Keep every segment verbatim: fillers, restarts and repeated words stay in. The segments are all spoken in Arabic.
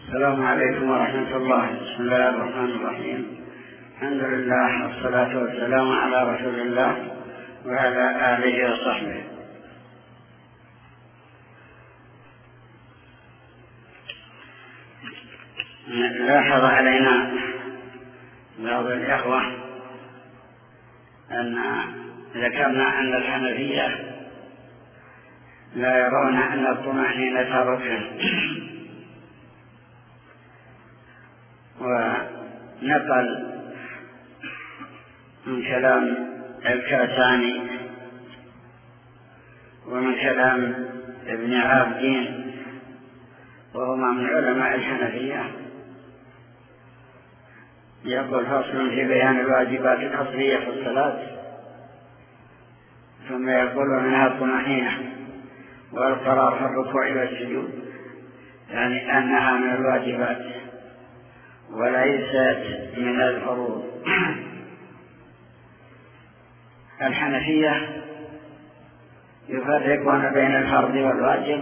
السلام عليكم ورحمة الله. بسم الله الرحمن الرحيم. الحمد لله والصلاة والسلام على رسول الله وعلى آله وصحبه. لاحظ علينا بعض الإخوة أن ذكرنا أن الحنفية لا يرون أن الطمأنينة ركن، ونقل من كلام الكاساني ومن كلام ابن عابدين وهما من علماء الحنفية، يقول فصل في بيان الواجبات الأصلية في الصلاة، ثم يقول منها الطمأنينة والقرار في الركوع والسجود، يعني أنها من الواجبات وليست من الفروض. الحنفية يفرقون بين الفرض والواجب،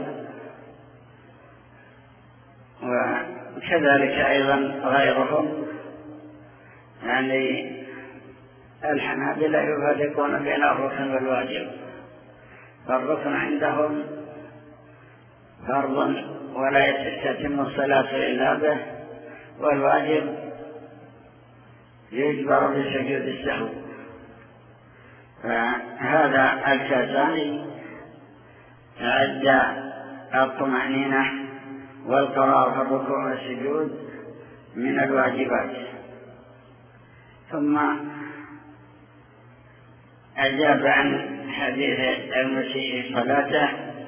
وكذلك أيضا غيرهم، يعني الحنابلة يفرقون بين الركن والواجب، فالركن عندهم فرض ولا تتم الصلاة إلا به، والواجب يجبر بسجود السهو. فهذا الكاساني عد الطمأنينة والقرار في الركوع والسجود من الواجبات، ثم أجاب عن حديث المسيء صلاته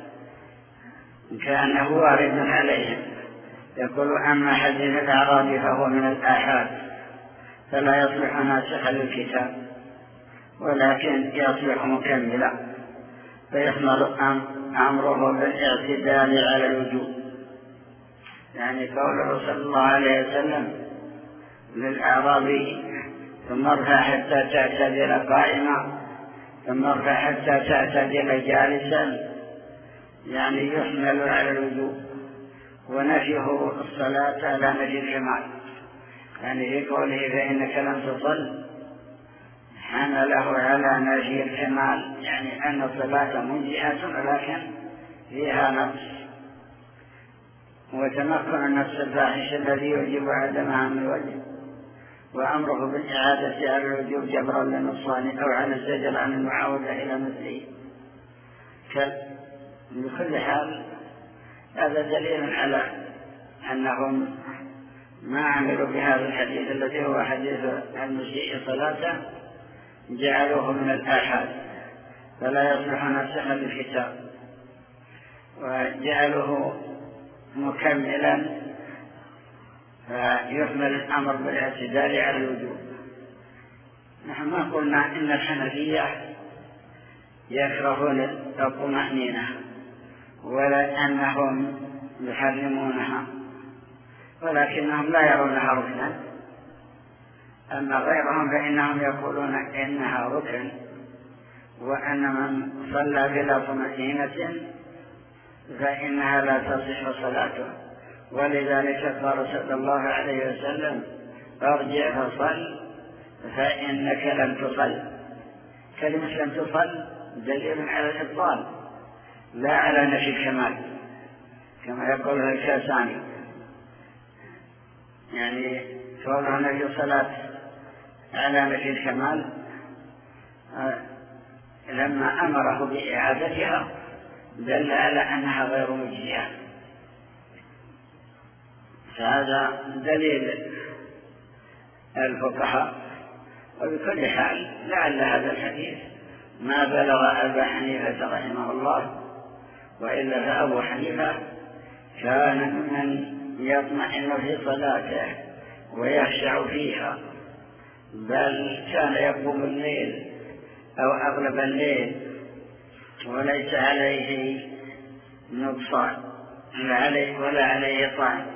كأنه وارد عليه، يقول أما حديث الأعرابي فهو من الآحاد فلا يصلح ناسخا للكتاب، ولكن يصلح مكملا، فيحمل أمره بالاعتدال على الوجوب، يعني قوله صلى الله عليه وسلم للأعرابي ثم ارفع حتى تعتدل قائما ثم ارفع حتى تعتدل جالسا، يعني يحمل على الوجوب، ونفيه الصلاة على نفي الكمال، يعني في قوله فإنك لم تصل حمله على نفي الكمال، يعني أن الصلاة مجزئة ولكن فيها نقص، وتمكن النفس الفاحش الذي يوجب عدمها من الوجه، وأمره بالإعادة على الوجوب جبرا للنقصان أو على الزجر عن المعاودة إلى مثله. بكل حال هذا دليل على أنهم ما عملوا بهذا الحديث الذي هو حديث المسيء صلاته، جعلوه من الآحاد فلا يصلح ناسخا للكتاب، وجعلوه مكملا فيحمل الأمر بالاعتدال على الوجوب. نحن ما قلنا إن الحنفية يكرهون الطمأنينة ولا أنهم يحرمونها، ولكنهم لا يرونها ركنا. أما غيرهم فإنهم يقولون إنها ركن، وأن من صلى بلا طمأنينة فإنها لا تصح صلاته، ولذلك قال صلى الله عليه وسلم ارجع فصل فإنك لم تصل. كلمة لم تصل دليل على الإبطال لا على نفي الكمال، كما يقول الكاساني، يعني قوله نفي الصلاة على نفي الكمال لما أمره بإعادتها دل على أنها غير مجزية، فهذا دليل الفقهاء. وبكل حال لعل هذا الحديث ما بلغ أبا حنيفة رحمه الله، وإلا فأبو حنيفة كان ممن يطمئن في صلاته ويخشع فيها، بل كان يقوم الليل أو أغلب الليل وليس عليه نقصان ولا عليه طعن.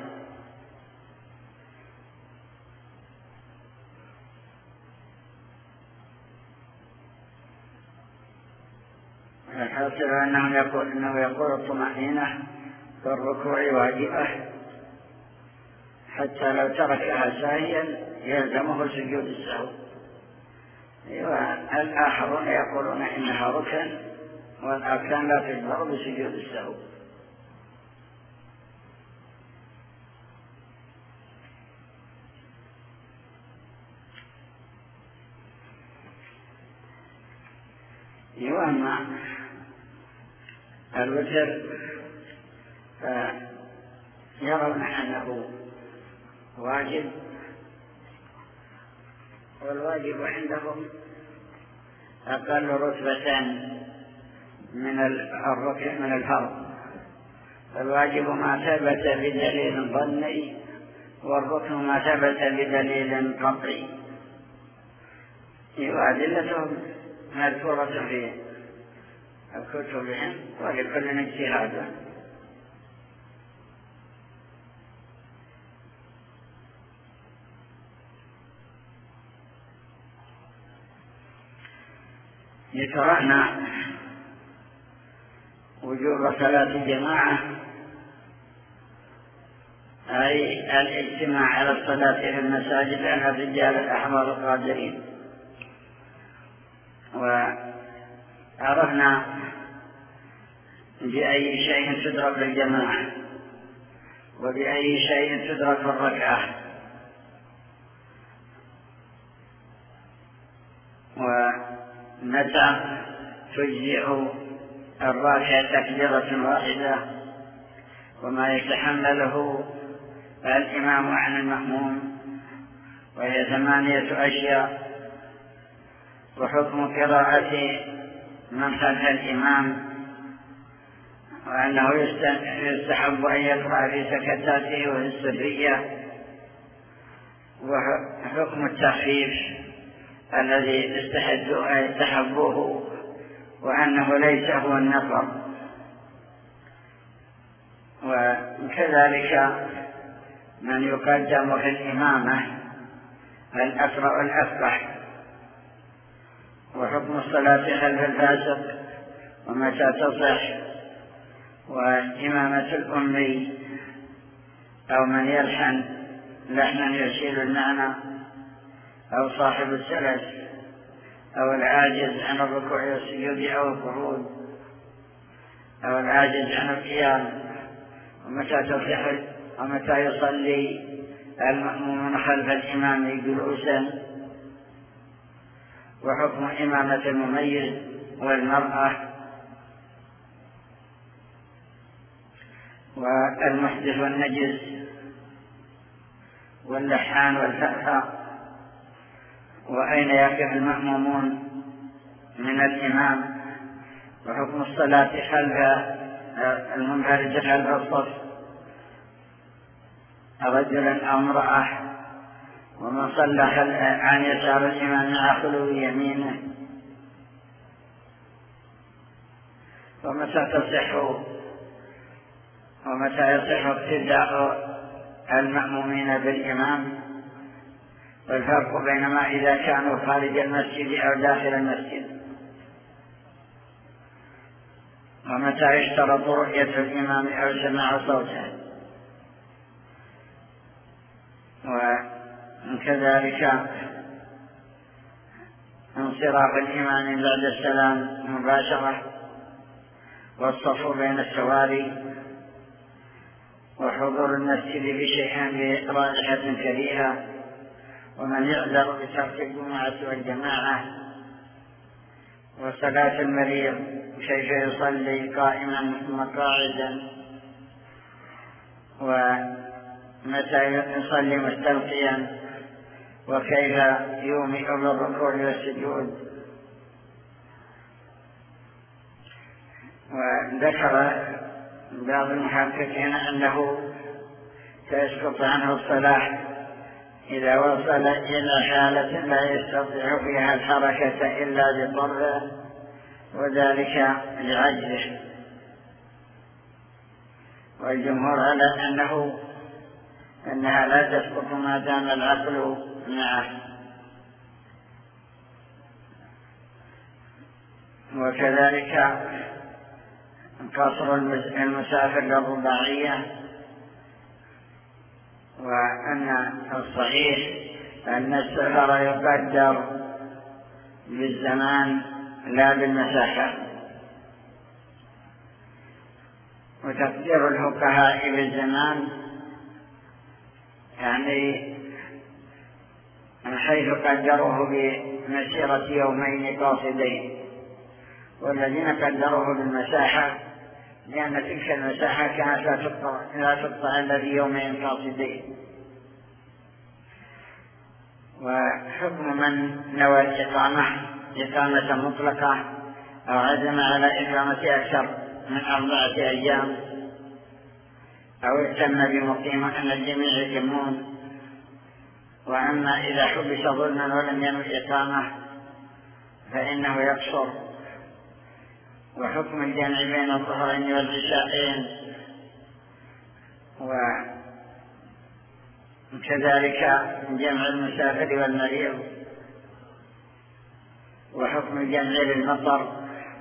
الحاصل أنه يقول, إنه يقول الطمأنينة في الركوع واجبة، حتى لو تركها ساهيا يلزمه سجود السهو. والآخرون يقولون إنها ركن، والأركان لا تجبر بسجود السهو. وأما الوتر فيرون أنه واجب، والواجب عندهم أقل رتبة من الركن من الفرض. الواجب ما ثبت بدليل ظني، والركن ما ثبت بدليل قطعي. وأدلتهم مذكورة في كتبهم ولكل اجتهاد. يشرعنا وجوب صلاة الجماعة، أي الاجتماع على الصلاة في المساجد على الرجال الأحرار القادرين. وعرفنا بأي شيء تدرك الجماعة وبأي شيء تدرك الركعة، ومتى تجزئ الراكع تكبيرة واحدة، وما يتحمله الإمام عن المأموم، وهي ثمانية أشياء. وحكم قراءة من خلف الإمام، وأنه يستحب أن يقرأ في سكتاته وفي السرية. وحكم التخفيف الذي استحبوه، وأنه ليس هو النفر. وكذلك من يقدم في الإمامة الأقرأ الأفقه. وحكم الصلاة خلف الفاسق ومتى تصح، وإمامة الأمي أو من يلحن لحنا يشيل المعنى، أو صاحب السلس، أو العاجز عن الركوع والسجود أو القعود، أو العاجز عن القيام. ومتى تصح ومتى يصلي المأمومون خلف الإمام جلوسا. وحكم إمامة المميز والمرأة، والمحدث والنجس واللحان والفأفة، وأين يقف المأمومون من الإمام. وحكم الصلاة خلف المنفرد خلف الصف رجلا أو امرأة، ومن صلى عن يسار الإمام مع خلو يمينه. ومتى تصح ومتى يصح اقتداء المأمومين بالإمام، والفرق بينما إذا كانوا خارج المسجد أو داخل المسجد. ومتى يشترط رؤية الإمام أو سماع صوته. وكذلك انصراف الإمام بعد السلام مباشرة، والصف بين السواري، وحضور المسجد بشيئا برائحة كريهة، ومن يعذر بترك الجمعة والجماعة. وصلاة المريض كيف يصلي قائما ثم قاعدا، ومتى يصلي مستلقيا، وكيف يومئ بالركوع والسجود. وذكر بعض المحققين أنه تسقط عنه الصلاة إذا وصل إلى حالة لا يستطيع فيها الحركة إلا بضره، وذلك لعجزه. والجمهور على أنه أنها لا تسقط ما دام العقل معه. وكذلك قصر المسافر للرباعية، وأن الصحيح أن السفر يقدر بالزمان لا بالمسافة، وتقدير الفقهاء بالزمان يعني من حيث قدروه بمسيرة يومين قاصدين، والذين قدروه بالمساحة لأن تلك المساحة كانت لا تقطع إلا في يومين قاصدين. وحكم من نوى الإقامة إقامة مطلقة أو عزم على إقامة أكثر من أربعة أيام أو اهتم بمقيمة أن الجميع يتمون. وأما إذا حبس ظلما ولم ينوي إقامة فإنه يقصر. وحكم الجمع بين الظهرين والعشاءين وكذلك جمع المسافر والمريض. وحكم الجمع للمطر،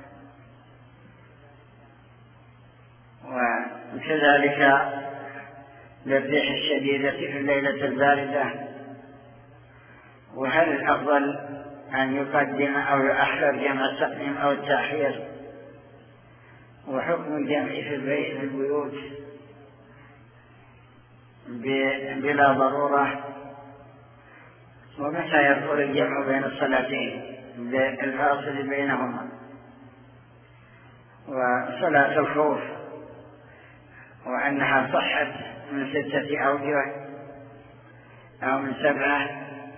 وكذلك للريح الشديدة في الليلة الباردة. وهل الأفضل أن يقدم أو يؤخر جمع التقديم أو التأخير؟ وحكم الجمع في البيوت بلا ضرورة، ومتى يدخل الجمع بين الصلاتين بالفاصل بينهما. وصلاة الخوف وأنها صحت من ستة أوجه أو من سبعة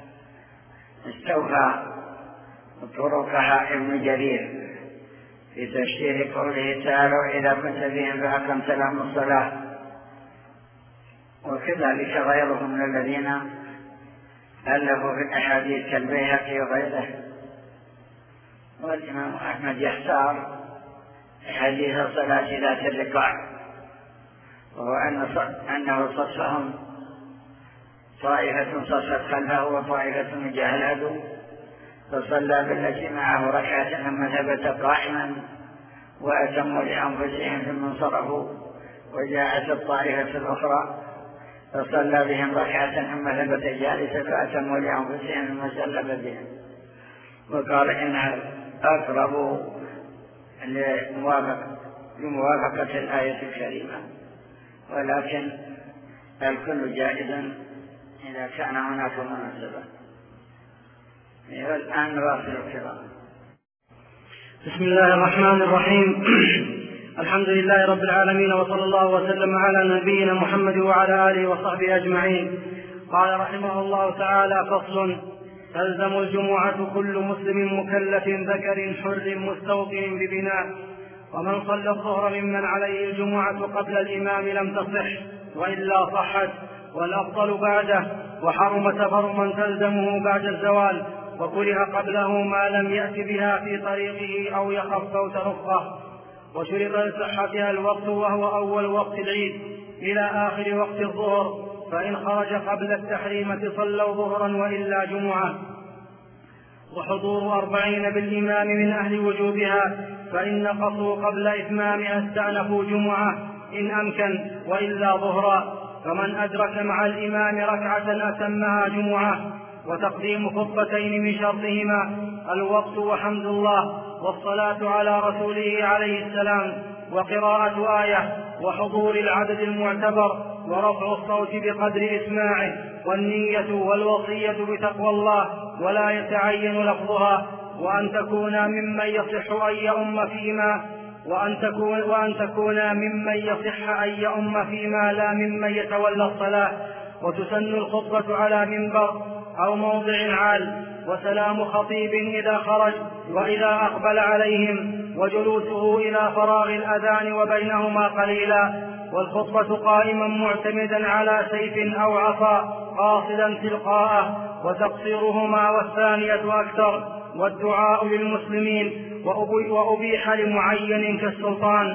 استوفى طرقها ابن جرير في تفسير قوله تعالى إذا كنت بهم فأقمت لهم الصلاة. وكذلك غيرهم من الذين ألفوا في الأحاديث كالبيهقي وغيره. والإمام أحمد يختار حديث صلاة ذات الرقاع، وهو أنه صفهم طائفة صفت خلفه وطائفة من جهة العدو، فصلى بالتي معه ركعة ثم ثبت قائما وأتموا لأنفسهم ثم انصرفوا. وجاءت الطائفة الأخرى فصلى بهم ركعة ثم ثبت جالسا فأتموا لأنفسهم ثم سلم بهم. وقال إنها أقرب لموافقة الآية الكريمة، ولكن الكل جائز إذا كان هناك مناسبة. الآن نواصل الكلام. بسم الله الرحمن الرحيم. الحمد لله رب العالمين، وصلى الله وسلم على نبينا محمد وعلى آله وصحبه أجمعين. قال رحمه الله تعالى: فصل: تلزم الجمعة كل مسلم مكلف ذكر حر مستوطن ببناء، ومن صلى الظهر ممن عليه الجمعة قبل الإمام لم تصح وإلا صحت، والأفضل بعده، وحرم سفر من تلزمه بعد الزوال، وكره قبله ما لم يأت بها في طريقه أو يخف فوت رفقه. وشرط لصحتها الوقت وهو أول وقت العيد إلى آخر وقت الظهر، فإن خرج قبل التحريمة صلوا ظهرا وإلا جمعة. وحضور أربعين بالإمام من أهل وجوبها، فإن نقصوا قبل إتمامها استأنفوا جمعة إن أمكن وإلا ظهرا. فمن أدرك مع الإمام ركعة أتمها جمعة. وتقديم خطبتين من شرطهما الوقت وحمد الله والصلاة على رسوله عليه السلام وقراءة آية وحضور العدد المعتبر ورفع الصوت بقدر إسماعه والنية والوصية بتقوى الله ولا يتعين لفظها، وأن تكون ممن يصح أن يؤم فيما وأن تكون, وأن تكون ممن يصح أن يؤم فيما لا ممن يتولى الصلاة. وتسن الخطبة على منبر أو موضع عال، وسلام خطيب إذا خرج وإذا أقبل عليهم، وجلوسه إلى فراغ الأذان وبينهما قليلا. والخطبة قائما معتمدا على سيف أو عصا قاصدا تلقاءه، وتقصيرهما والثانية أكثر. والدعاء للمسلمين وأبيح لمعين كالسلطان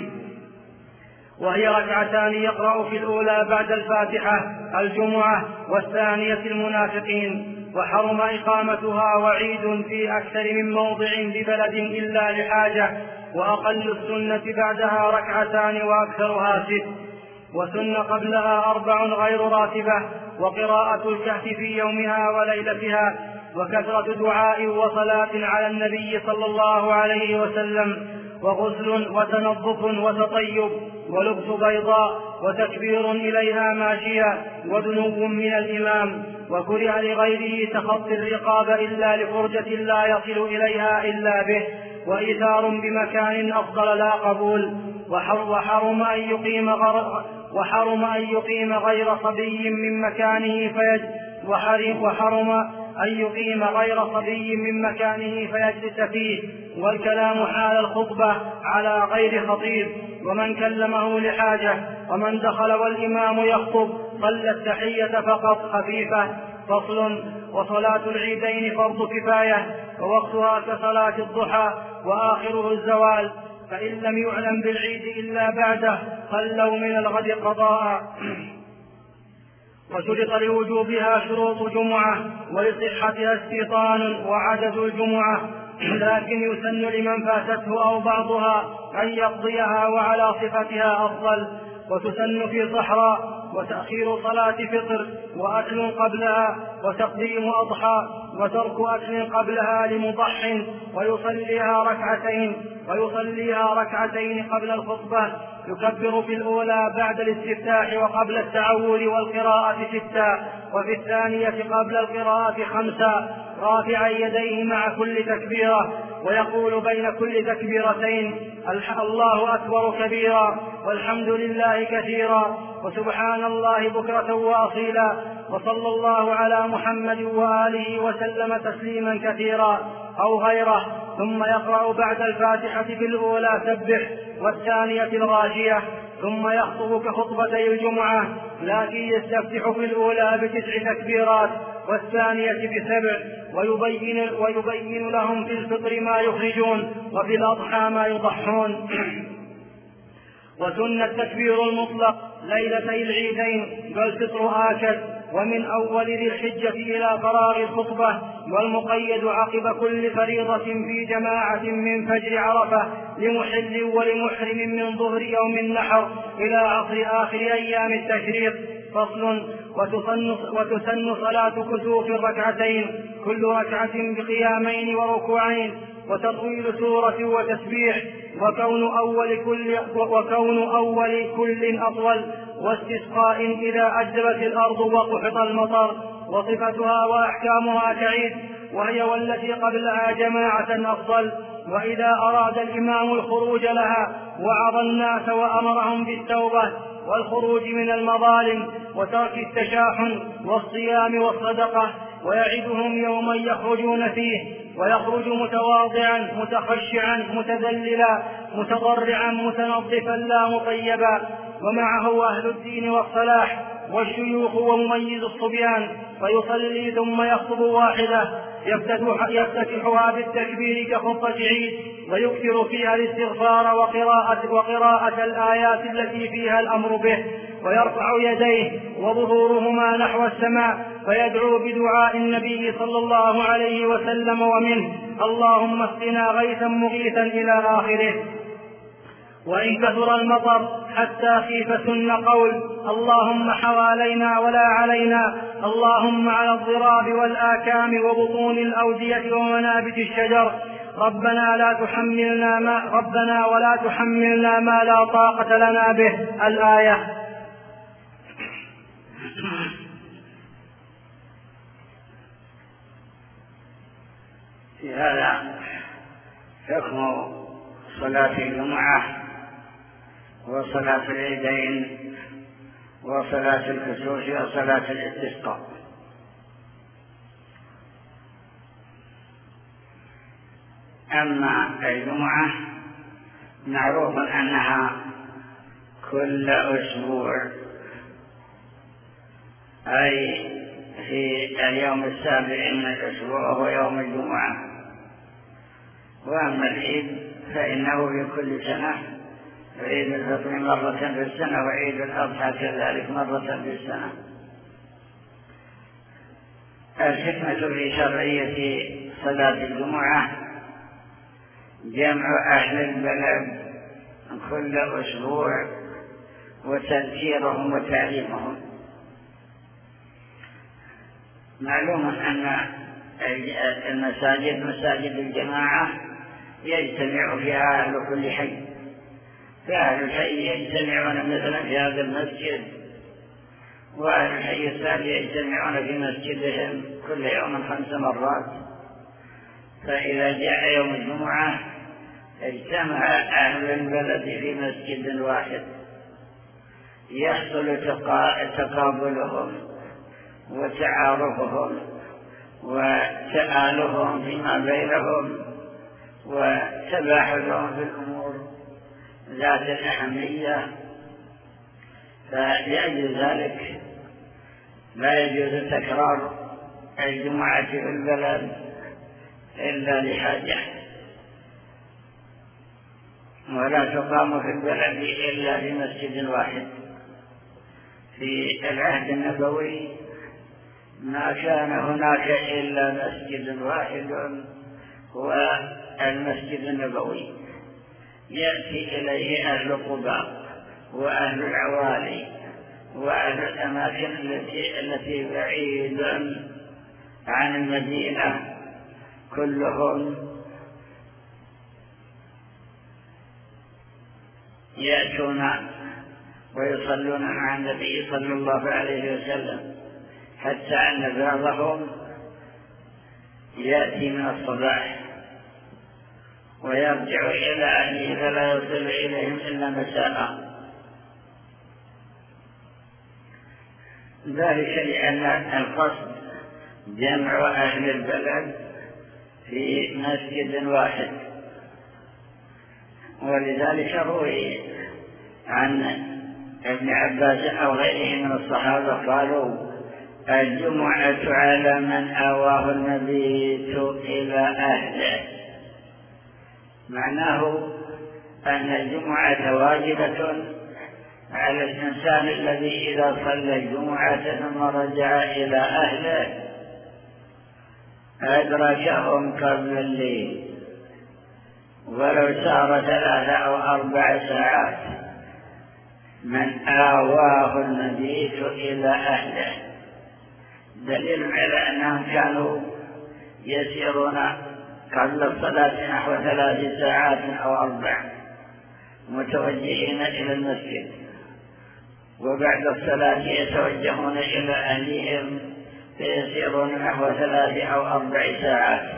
وهي ركعتان يقرأ في الأولى بعد الفاتحة الجمعة والثانية المنافقين. وحرم إقامتها وعيد في أكثر من موضع ببلد إلا لحاجة، وأقل السنة بعدها ركعتان وأكثرها ست. وسن قبلها أربع غير راتبة، وقراءة الكهف في يومها وليلتها، وكثرة دعاء وصلاة على النبي صلى الله عليه وسلم، وغسل وتنظف وتطيب، ولبس بيضاء، وتكبير إليها ماشية، ودنو من الإمام. وكره لغيره تخطي الرقاب إلا لفرجة لا يصل إليها إلا به، وإيثار بمكان أفضل لا قبول. وحرم أن يقيم غر وحرم أن يقيم غير صبي من مكانه فيج وحرم أن يقيم غير صبي من مكانه فيجلس فيه، والكلام حال الخطبة على غير خطيب، ومن كلمه لحاجة، ومن دخل والإمام يخطب صلى التحية فقط خفيفة. فصل. وصلاة العيدين فرض كفاية، ووقتها كصلاة الضحى، وآخره الزوال، فإن لم يعلم بالعيد إلا بعده خلوا من الغد قضاء. وشرط لوجوبها شروط جمعة، ولصحتها استيطان وعدد الجمعة، لكن يسن لمن فاتته أو بعضها أن يقضيها وعلى صفتها أفضل. وتسن في صحراء، وتأخير صلاة فطر، وأكل قبلها، وتقديم أضحى، وترك أكل قبلها لمضح، ويصليها ركعتين ويصليها ركعتين قبل الخطبة، يكبر في الأولى بعد الاستفتاح وقبل التعوذ والقراءة ستا، وفي الثانية قبل القراءة خمسا، رافعا يديه مع كل تكبيرة، ويقول بين كل تكبيرتين الله أكبر كبيرا، والحمد لله كثيرا، وسبحان الله بكرة وأصيلا، وصلى الله على محمد وآله وسلم تسليما كثيرا أو غيره. ثم يقرأ بعد الفاتحة في الأولى سبح، والثانية الغاشية، ثم يخطب كخطبتي الجمعة، لكن يستفتح في الأولى بتسع تكبيرات والثانية بسبع، ويبين, ويبين لهم في الفطر ما يخرجون، وفي الأضحى ما يضحون. وسن التكبير المطلق ليلتي العيدين، فالفطر آكد، ومن أول ذي الحجة إلى فراغ الخطبة، والمقيد عقب كل فريضة في جماعة من فجر عرفة لمحل ولمحرم من ظهر يوم النحر إلى عصر آخر أيام التشريق. فصل. وتسن, وتسن صلاة كسوف الركعتين، كل ركعة بقيامين وركوعين، وتطويل سورة وتسبيح، وكون أول كل, وكون أول كل أطول، واستسقاء إذا أجدبت الأرض وقحط المطر. وصفتها وأحكامها كعيد، وهي والتي قبلها جماعة أفضل. وإذا أراد الإمام الخروج لها وعظ الناس وأمرهم بالتوبة والخروج من المظالم وترك التشاحن والصيام والصدقة، ويعدهم يوما يخرجون فيه، ويخرج متواضعا متخشعا متذللا متضرعا متنظفا لا مطيبا، ومعه أهل الدين والصلاح والشيوخ ومميز الصبيان، فيصلي ثم يخطب واحدة يفتتحها بالتكبير كخطبة عيد، ويكثر فيها الاستغفار وقراءة, وقراءة الآيات التي فيها الأمر به، ويرفع يديه وظهورهما نحو السماء، فيدعو بدعاء النبي صلى الله عليه وسلم ومنه اللهم اسقنا غيثا مغيثا إلى آخره. وإن كثر المطر حتى خيف سن قول اللهم حوالينا ولا علينا، اللهم على الضراب والآكام وبطون الأودية ومنابت الشجر، ربنا لا تحملنا ما ربنا ولا تحملنا ما لا طاقة لنا به. الآية. في هذا حكم صلاة الجمعة وصلاة العيدين وصلاة الكسوف وصلاة الاستسقاء. أما الجمعة معروف أنها كل أسبوع، أي في اليوم السابع من الأسبوع وهو يوم الجمعة. وأما العيد فإنه في كل سنة، عيد الفطر مرة في السنة، وعيد الأضحى كذلك مرة في السنة. الحكمة في شرعية صلاة الجمعة جمع أهل البلد كل أسبوع وتذكيرهم وتعليمهم. معلوم أن المساجد مساجد الجماعة يجتمع فيها أهل كل حي، فأهل الحي يجتمعون مثلا في هذا المسجد، وأهل الحي الثاني يجتمعون في مسجدهم كل يوم خمس مرات. فإذا جاء يوم الجمعة اجتمع أهل البلد في مسجد واحد، يحصل تقابلهم وتعارفهم وتآلفهم فيما بينهم وتباحثهم في الأمور ذات الأهمية. فلأجل ذلك لا يجوز تكرار الجمعة في البلد إلا لحاجة، ولا تقام في البلد إلا في مسجد واحد. في العهد النبوي ما كان هناك إلا مسجد واحد هو المسجد النبوي، يأتي إليه أهل قباء وأهل العوالي وأهل الأماكن التي التي بعيدة عن المدينة، كلهم يأتون ويصلون مع النبي صلى الله عليه وسلم، حتى أن بعضهم يأتي من الصباح ويرجع إلى أهله فلا يصل إليهم إلا مساء. ذلك لأن القصد جمع أهل البلد في مسجد واحد. ولذلك روي عن ابن عباس أو غيره من الصحابة قالوا: الجمعة على من آواه المبيت إلى أهله. معناه أن الجمعة واجبة على الإنسان الذي إذا صلى الجمعة ثم رجع إلى أهله أدركهم قبل الليل، ولو سار ثلاثة أو أربع ساعات، من آواه المبيت إلى أهله. دليل على أنهم كانوا يسيرون قبل الصلاة نحو ثلاث ساعات أو أربع متوجهين إلى المسجد، وبعد الصلاة يتوجهون إلى أهلهم فيسيرون نحو ثلاث أو أربع ساعات،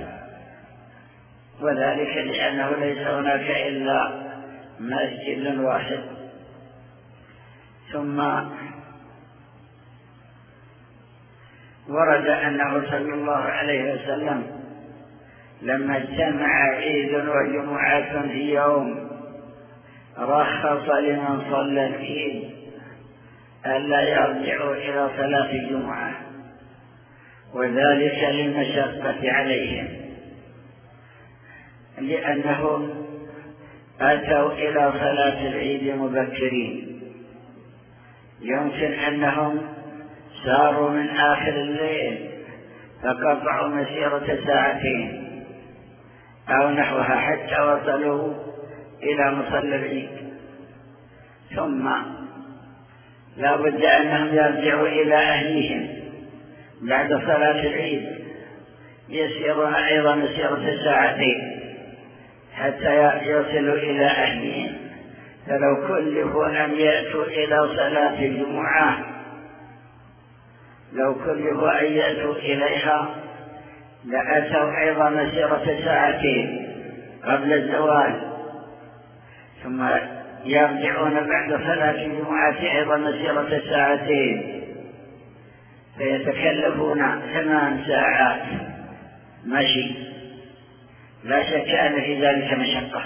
وذلك لأنه ليس هناك إلا مسجد واحد. ثم ورد أنه صلى الله عليه وسلم لما اجتمع عيد وجمعة في يوم رخص لمن صلى العيد ألا يرجعوا إلى صلاة الجمعة، وذلك للمشقة عليهم، لأنهم أتوا إلى صلاة العيد مبكرين، يمكن أنهم ساروا من آخر الليل فقطعوا مسيرة ساعتين أو نحوها حتى وصلوا إلى مصلى العيد، ثم لا بد أنهم يرجعوا إلى أهلهم بعد صلاة العيد، يسيرون أيضا مسيرة ساعتين حتى يصلوا إلى أهلهم. فلو كلفوا أن يأتوا إلى صلاة الجمعة لو كلفوا أن يأتوا إليها لأتوا أيضا مسيرة ساعتين قبل الزوال، ثم يرجعون بعد صلاة الجمعة أيضا مسيرة ساعتين، فيتكلفون ثمان ساعات مشي. لا شك أن في ذلك مشقة،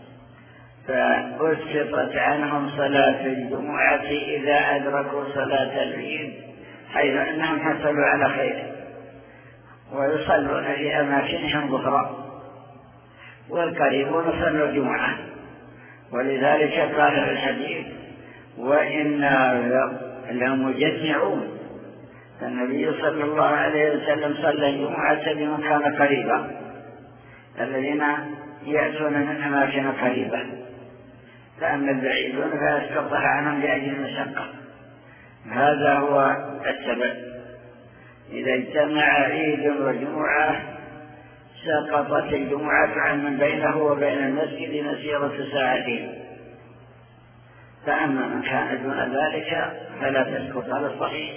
فأسقطت عنهم صلاة الجمعة إذا أدركوا صلاة العيد، حيث أنهم حصلوا على خير ويصلون في أماكنهم ظهرا، والقريبون صلوا الجمعة. ولذلك قال في الحديث: وإنا لمجمعون. النبي صلى الله عليه وسلم صلى الجمعة بمن كان قريبا، الذين يأتون من أماكن قريبة، فأما البعيدون فيسقطها عنهم لأجل المشقة. هذا هو السبب. إذا اجتمع عيد وجمعة سقطت الجمعة عن من بينه وبين المسجد مسيرة ساعتين، فأما من كان دون ذلك فلا تسقط على الصحيح.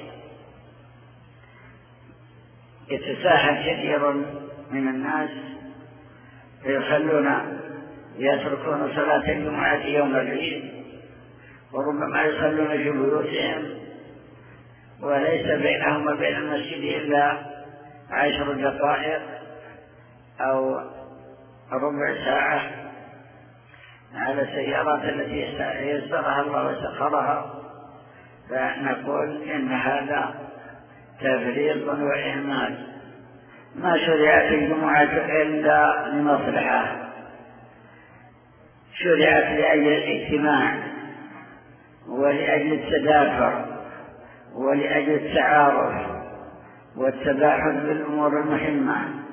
يتساهل كثير من الناس فيخلون يتركون صلاة الجمعة يوم العيد، وربما يصلون في بيوتهم وليس بينهم وبين المسجد إلا عشر دقائق أو ربع ساعة على السيارات التي يسرها الله وسخرها، فنقول إن هذا تفريط وإهمال. ما شرعت الجمعة إلا لمصلحة، شرعت لأجل الاجتماع ولأجل التدافع ولأجل التعارف والتباحث بالأمور المهمة،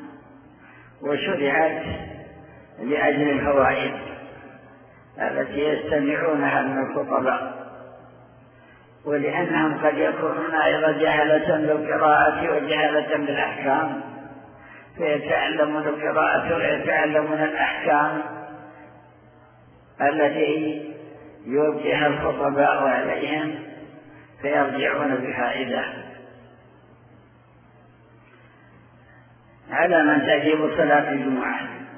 وشرعت لأجل الفوائد التي يستمعونها من الخطباء، ولأنهم قد يكونون أيضا جهلة بالقراءة وجهلة بالأحكام، فيتعلمون القراءة ويتعلمون الأحكام التي يوجه الخطباء عليهم فيرجعون بفائدة. على من تجب صلاة الجمعة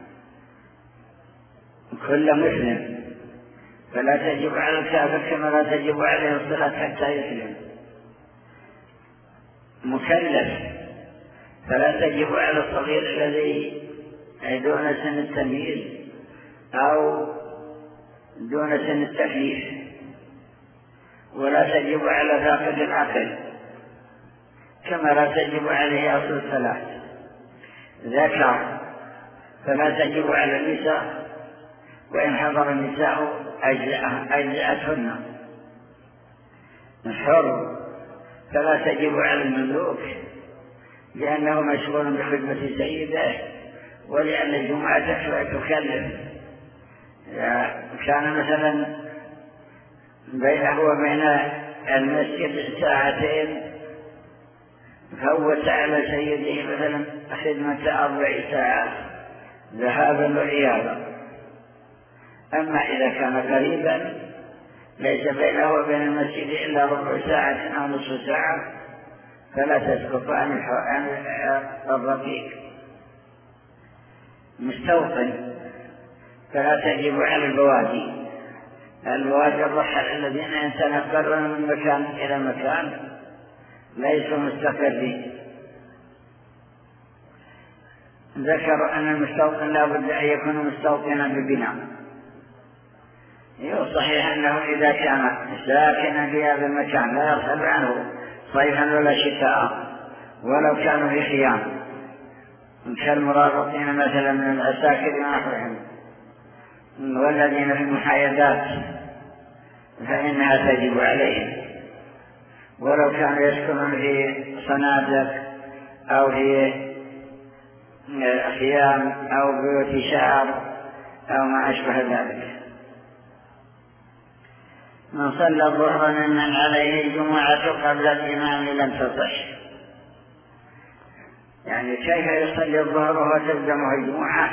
كل مسلم، فلا تجب على الكافر كما لا تجب عليه الصلاة حتى يسلم. مكلف فلا تجب على الصغير الذي دون سن التمييز أو دون سن التكليف، ولا تجب على فاقد العقل كما لا تجب عليه أصل الصلاة. ذكر فلا تجب على النساء، وإن حضر النساء أجزأتهن. الحر فلا تجب على المملوك لأنه مشغول بخدمة سيده، ولأن الجمعة تكلف. كان مثلا بينه وبين المسجد ساعتين فوت على سيده مثلا خدمة أربع ساعات ذهابا وإيابا. أما إذا كان قريبا ليس بينه وبين المسجد إلا ربع ساعة أو نصف ساعة فلا تسقط عن الرقيق. مستوطن فلا تجب على البوادي، البوادي الرحل الذين يتنقلون من مكان إلى مكان ليسوا مستقرين. ذكر أن المستوطن لا بد أن يكون مستوطنا ببناء. صحيح أنه إذا كان ساكنا في هذا المكان لا يرحل عنه صيفا ولا شتاء، ولو كانوا في خيام كالمرابطين مثلا من العساكر ونحوهم والذين في المحايدات فإنها تجب عليهم، ولو كانوا يسكنون في صنادق أو في خيام أو بيوت شعر أو ما أشبه ذلك. من صلى الظهر ممن عليه الجمعة قبل الإمام لم تصح. يعني كيف يصلي الظهر وتلزمه الجمعة؟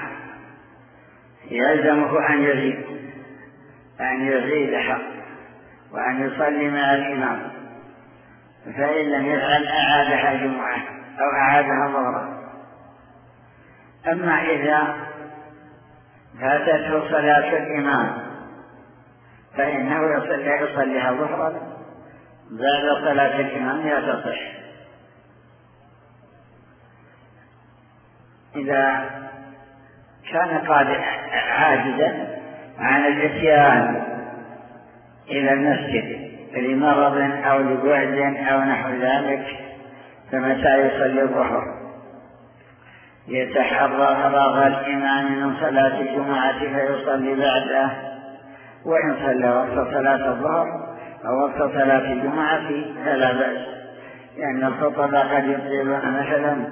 يلزمه أن يزيد أن يزيدها وأن يصلي مع الإمام، فإن لم يفعل أعادها جمعة أو أعادها ظهرا. أما إذا فاتته صلاة الإمام فإنه يصلي يصليها ظهرا بعد صلاة الإمام لا تصح. إذا كان قادر عاجزا عن الاتيان إلى المسجد لمرض أو لبعد أو نحو ذلك فمتى يصلي الظهر؟ يتحرى فراغ الإمام من صلاة الجمعة فيصلي بعده، وإن صلى وقت صلاة الظهر أو وقت صلاة الجمعة فلا بأس، لأن الخطباء قد يطيلون مثلا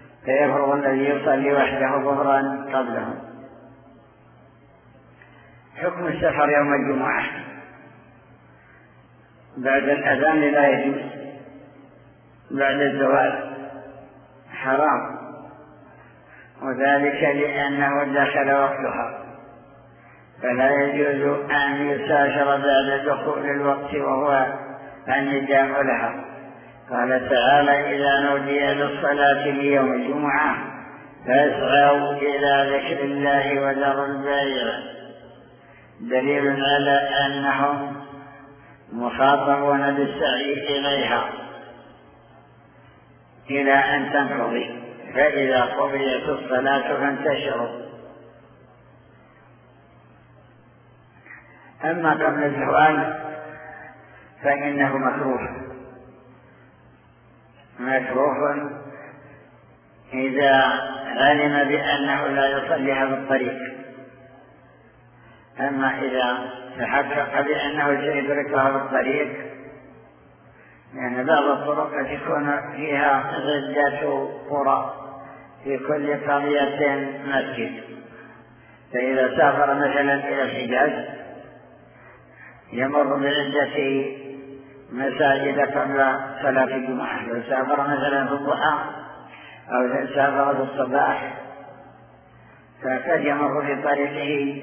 فيفرغ الذي يصلي وحده ظهرا قبله. حكم السفر يوم الجمعة بعد الأذان لا يجوز، بعد الزوال حرام، وذلك لأنه دخل وقتها، فلا يجوز أن يسافر بعد دخول الوقت وهو النداء لها. قال تعالى: إذا نودي للصلاة ليوم الجمعة فاسعوا إلى ذكر الله وذروا البيع، دليل على أنهم مخاطبون بالسعي إليها إلى أن تنقضي، فإذا قضيت الصلاة فانتشروا. أما قبل الزوال فإنه مكروه مكروه إذا علم بأنه لا يصليها بالطريق. أما إذا تحقق بأنه سيدركها بالطريق، يعني بعض الطرق تكون فيها عدة قرى في كل قرية مسجد، فإذا سافر مثلا إلى الحجاز يمر بعدة مساجد قبل صلاة الجمعة. لو سافر مثلا في الضحى أو سافر في الصباح فقد يمر في طريقه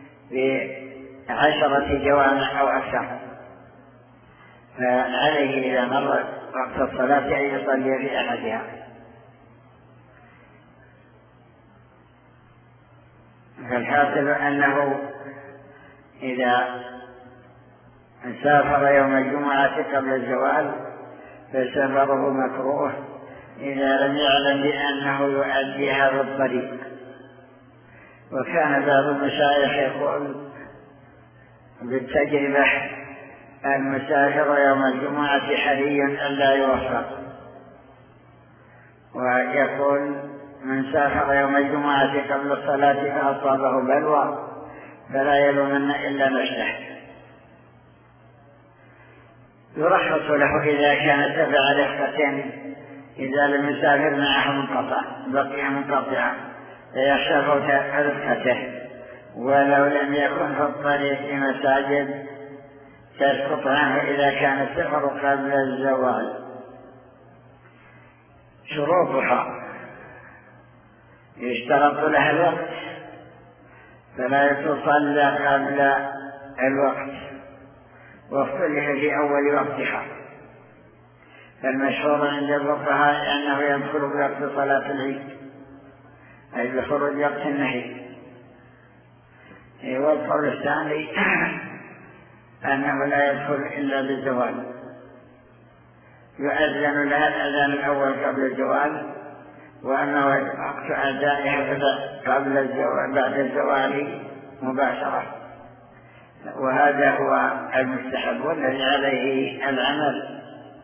بعشرة جوامع أو أكثر، فعليه إذا مر وقت الصلاة أن يصلي في أحدها. فالحاصل أنه إذا سافر يوم الجمعة قبل الزوال فسفره مكروه إذا لم يعلم بأنه يؤديها بالطريق. وكان بعض المشايخ يقول بالتجربة: المسافر يوم الجمعة حري ألا يوفق، ويقول: من سافر يوم الجمعة قبل الصلاة فأصابه بلوى فلا يلومن إلا نفسه. يرخص له إذا كان تبع رفقة، إذا لم يسافر معه منقطع بقي منقطعا فيخشى فوت رفقته، ولو لم يكن في الطريق مساجد تسقط عنه إذا كان السفر قبل الزوال. شروطها: يشترط لها الوقت فلا تصلى قبل الوقت، واختلف في أول وقتها، فالمشهور عند الفقهاء أنه يدخل بوقت صلاة العيد أي بخروج وقت النهي، والقول الثاني أنه لا يدخل إلا بالزوال، يؤذن لها الأذان الأول قبل الزوال، وأنه وقت أدائها قبل الزوال بعد الزوال مباشرة، وهذا هو المستحب والذي عليه العمل.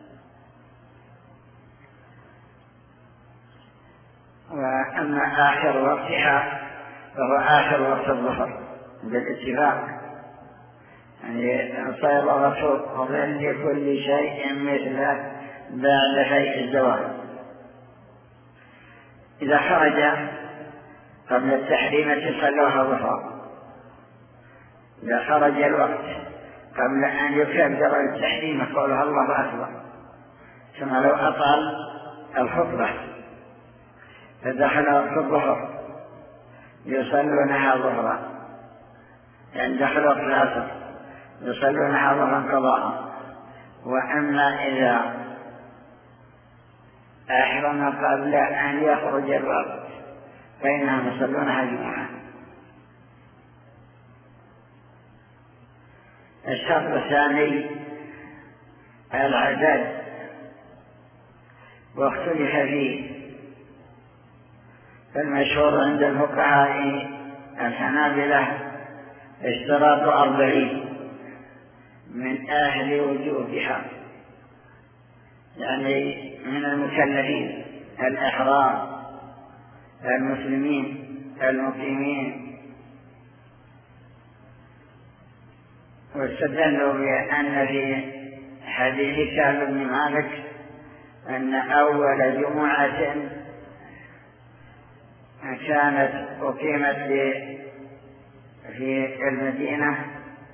وأما آخر وقتها فهو آخر وقت الظهر بالاتفاق، يعني صيغة ظل كل شيء مثله بعد شيء الزوال. إذا خرج قبل التحريمة صلوها ظهرا، إذا خرج الوقت قبل أن يكبر التحريم قولها الله أكبر، ثم لو أطال الخطبة فدخل وقت الظهر يصلونها ظهرا، يعني دخل وقت العصر يصلونها ظهرا قضاء. وأما إذا أحرم قبل أن يخرج الوقت فإنهم يصلونها جمعة. الشرط الثاني العدد، واختلف فيه، فالمشهور عند الفقهاء الحنابلة اشتراط أربعين من أهل وجوبها، يعني من المكلفين الأحرار المسلمين المقيمين. واستدلوا بأن في حديث كعب بن مالك أن أول جمعة كانت أقيمت في المدينة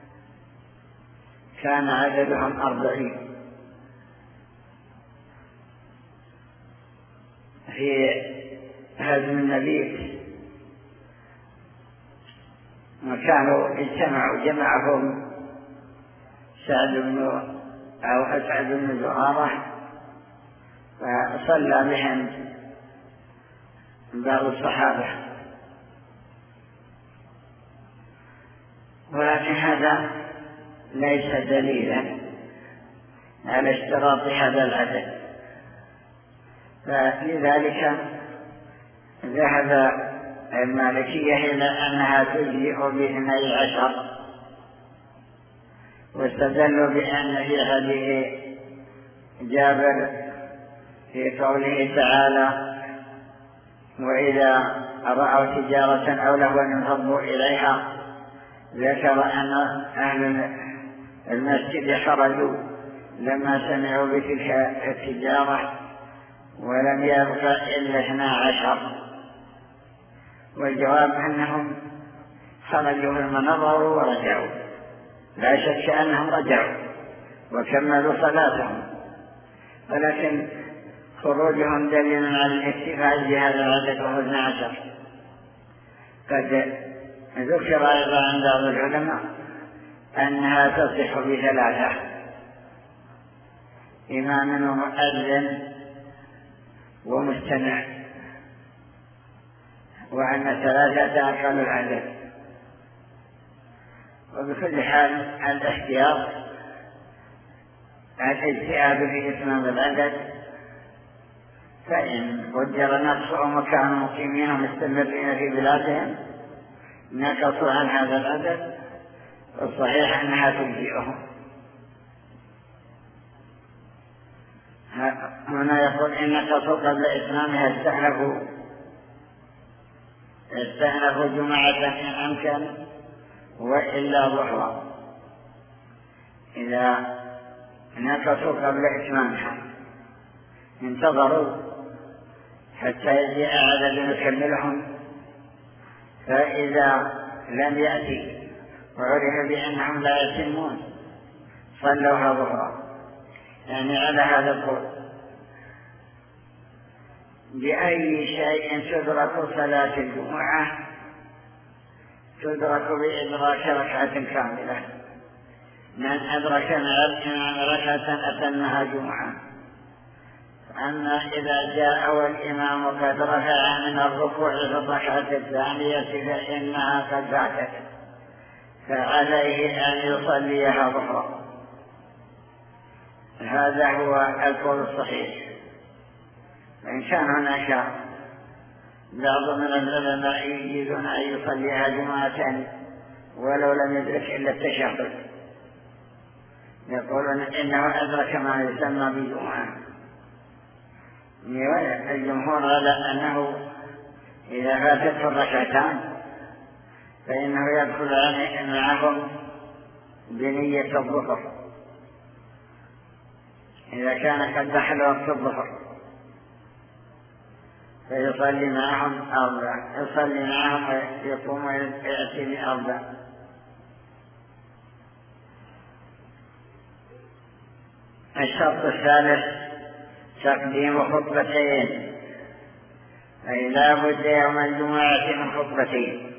كان عددهم أربعين. في هزم النبي وكانوا اجتمعوا جمعهم سعد بن أو أسعد بن زرارة، فصلى بهم بعض الصحابة، ولكن هذا ليس دليلا على اشتراط هذا العدد، فلذلك ذهب المالكية إلى أنها تجزئ باثني عشر، واستدلوا بأن في حديث جابر في قوله تعالى: وإذا رأوا تجارة أو لهوا انفضوا إليها، ذكر أن أهل المسجد خرجوا لما سمعوا بتلك التجارة ولم يبق إلا اثنا عشر، والجواب أنهم خرجوا ثم نظروا ورجعوا، لا شك أنهم رجعوا وكملوا صلاتهم، ولكن خروجهم دليل على الاكتفاء بهذا العدد وهو اثنا عشر. قد ذكر أيضا عند بعض العلماء أنها تصح بثلاثة: إمام ومؤذن ومستمع، وأن ثلاثة أقل العدد. وبكل حال الاحتياط الاجتهاد في إتمام العدد، فإن قدر نقصهم وكانوا مقيمين ومستمرين في بلادهم نقصوا عن هذا العدد، والصحيح أنها تجزئهم. هنا يقول إن نقصوا قبل إتمامها استحلفوا استحلفوا جمعة إن أمكن وإلا ظهرا. إذا نقصوا قبل إتمامها انتظروا حتى يجيء عدد يكملهم، فإذا لم يأتي وعرف بأنهم لا يتمون صلوها ظهرا، يعني على هذا القول. بأي شيء تدرك صلاة الجمعة؟ تدرك بإدراك ركعة كاملة. من أدرك مع الإمام ركعة أتمها جمعة. أما إذا جاء والإمام قد رفع من الركوع في الركعة الثانية فإنها قد فاتت، فعليه أن يصليها ظهرا. هذا هو القول الصحيح. وإن كان هناك بعض من العلماء يجيزون أن يصليها جمعة ولو لم يدرك إلا التشهد، يقولون إنه أدرك ما يسمى بجمعة. الجمهور على أنه إذا فاتته الركعتان فإنه يدخل معهم بنية الظهر إذا كان قد دخل وقت الظهر، فيصلي معهم أربع، يصلي معهم ويقوم ويأتي بأربع. الشرط الثالث تقديم خطبتين، أي لا بد يوم الجمعة من خطبتين.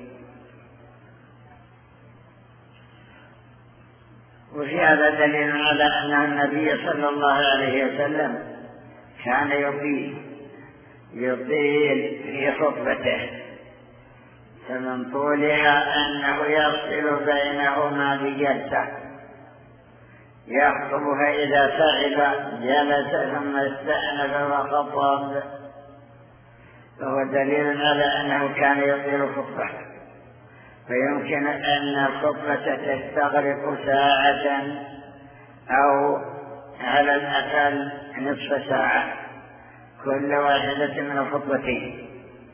وفي هذا دليل على أن النبي صلى الله عليه وسلم كان يطيل يطيل في خطبته، فمن طولها أنه يفصل بينهما بجلسة يخطبها إذا تعب جلس ثم استأنف وخطب، فهو دليل على أنه كان يطيل خطبه. فيمكن أن الخطبة تستغرق ساعة أو على الأقل نصف ساعة كل واحدة من الخطبتين.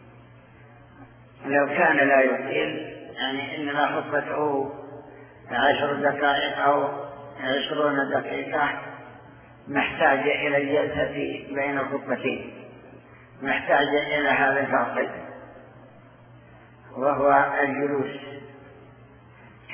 لو كان لا يطيل، يعني إنما خطبته عشر دقائق أو عشرون دقيقة، محتاج إلى الجلسة بين الخطبتين، محتاج إلى هذا الفاصل وهو الجلوس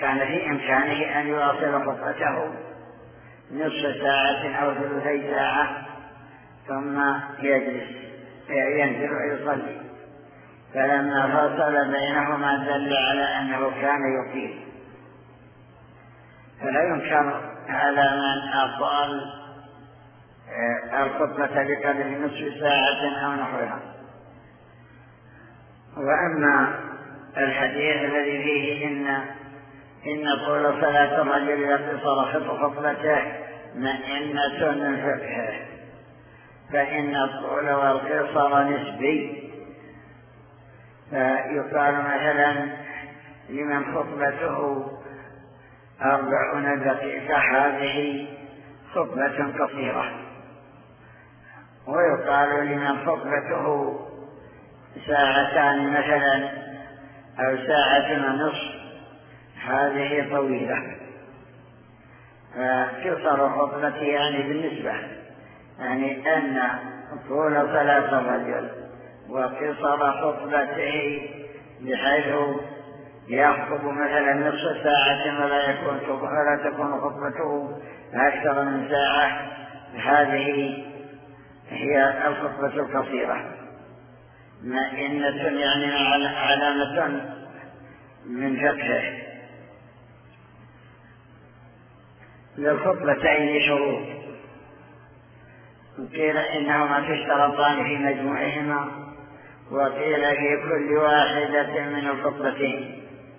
كان في إمكانه أن يواصل خطبته نصف ساعة أو ثلثي ساعة ثم يجلس ينزل ويصلي، فلما فصل بينهما دل على أنه كان يطيل. فلا ينكر على من أطال الخطبة بقدر نصف ساعة أو نحوها. وأما الحديث الذي فيه إن إن طول صلاة الرجل يقتصر خطبته مئنة من فقهه، فإن الطول والقصر نسبي. فيقال مثلا لمن خطبته أربعون دقيقة هذه خطبة قصيرة، ويقال لمن خطبته ساعتان مثلا أو ساعة ونصف هذه طويلة. فقصر خطبته يعني بالنسبة يعني أن طول صلاة الرجل وقصر خطبته بحيث يخطب مثلا نصف ساعة ولا يكون ولا تكون خطبته أكثر من ساعة، هذه هي الخطبة القصيرة. مئنة يعني علامة من فقهه. للخطبتين شروط، قيل إنهما تشترطان في مجموعهما، وقيل في كل واحدة من الخطبتين.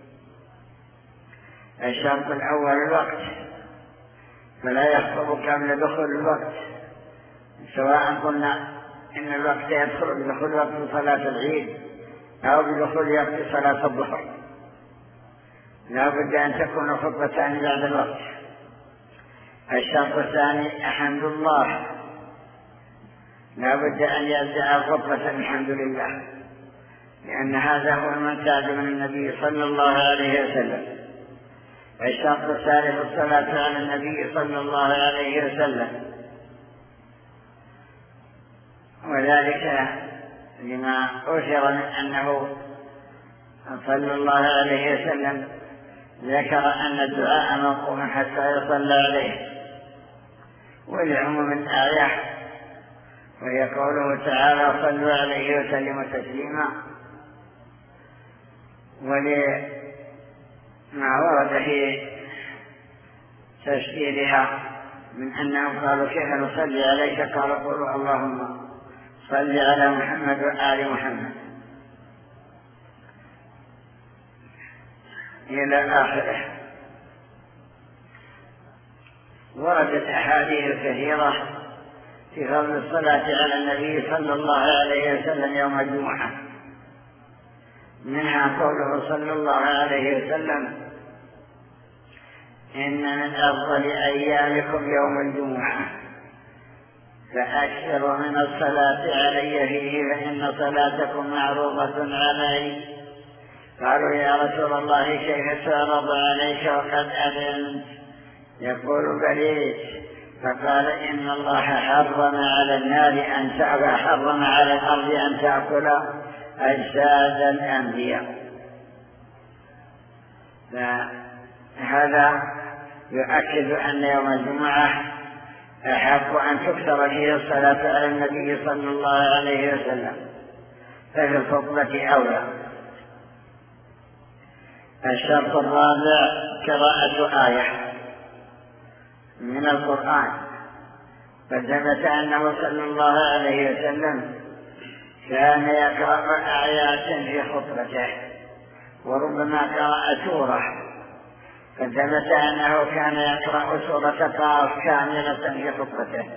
الشرط الأول الوقت، فلا يخطب قبل دخول الوقت، سواء قلنا إن الوقت يدخل بدخول وقت صلاة العيد أو بدخول وقت صلاة الظهر، لا بد أن تكون الخطبتان بعد الوقت. الشرط الثاني حمد الله، لا بد أن يبدأ الخطبة بالحمد لله، لأن هذا هو المعتاد من النبي صلى الله عليه وسلم. الشرط الثالث الصلاة على النبي صلى الله عليه وسلم، وذلك لما أشر من أنه صلى الله عليه وسلم ذكر أن الدعاء موقوف حتى يصلى عليه، ولعموم الآية وهي قوله تعالى صلوا عليه وسلموا تسليما، ولما ورد في تفسيرها من أنهم قالوا كيف نصلي عليك؟ قال قولوا اللهم صل على محمد وآل محمد إلى آخره. وردت أحاديث كثيرة في فضل الصلاة على النبي صلى الله عليه وسلم يوم الجمعة، منها قوله صلى الله عليه وسلم إن من أفضل أيامكم يوم الجمعة فأكثر من الصلاة علي فيه فإن صلاتكم معروضة علي. قالوا يا رسول الله كيف تعرض عليك وقد أذنت؟ يقول بليت. فقال إن الله حرم على النار أن تأكل، حرم على الأرض أن تأكل أجساد الأنبياء. فهذا يؤكد أن يوم الجمعة أحق أن تكثر فيه الصلاة على النبي صلى الله عليه وسلم، ففي الخطبة أولى. الشرط الرابع قراءة آية من القرآن، فثبت أنه صلى الله عليه وسلم كان يقرأ آيات في خطبته، وربما قرأ سورة، فثبت أنه كان يقرأ سورة قاف كاملة في خطبته،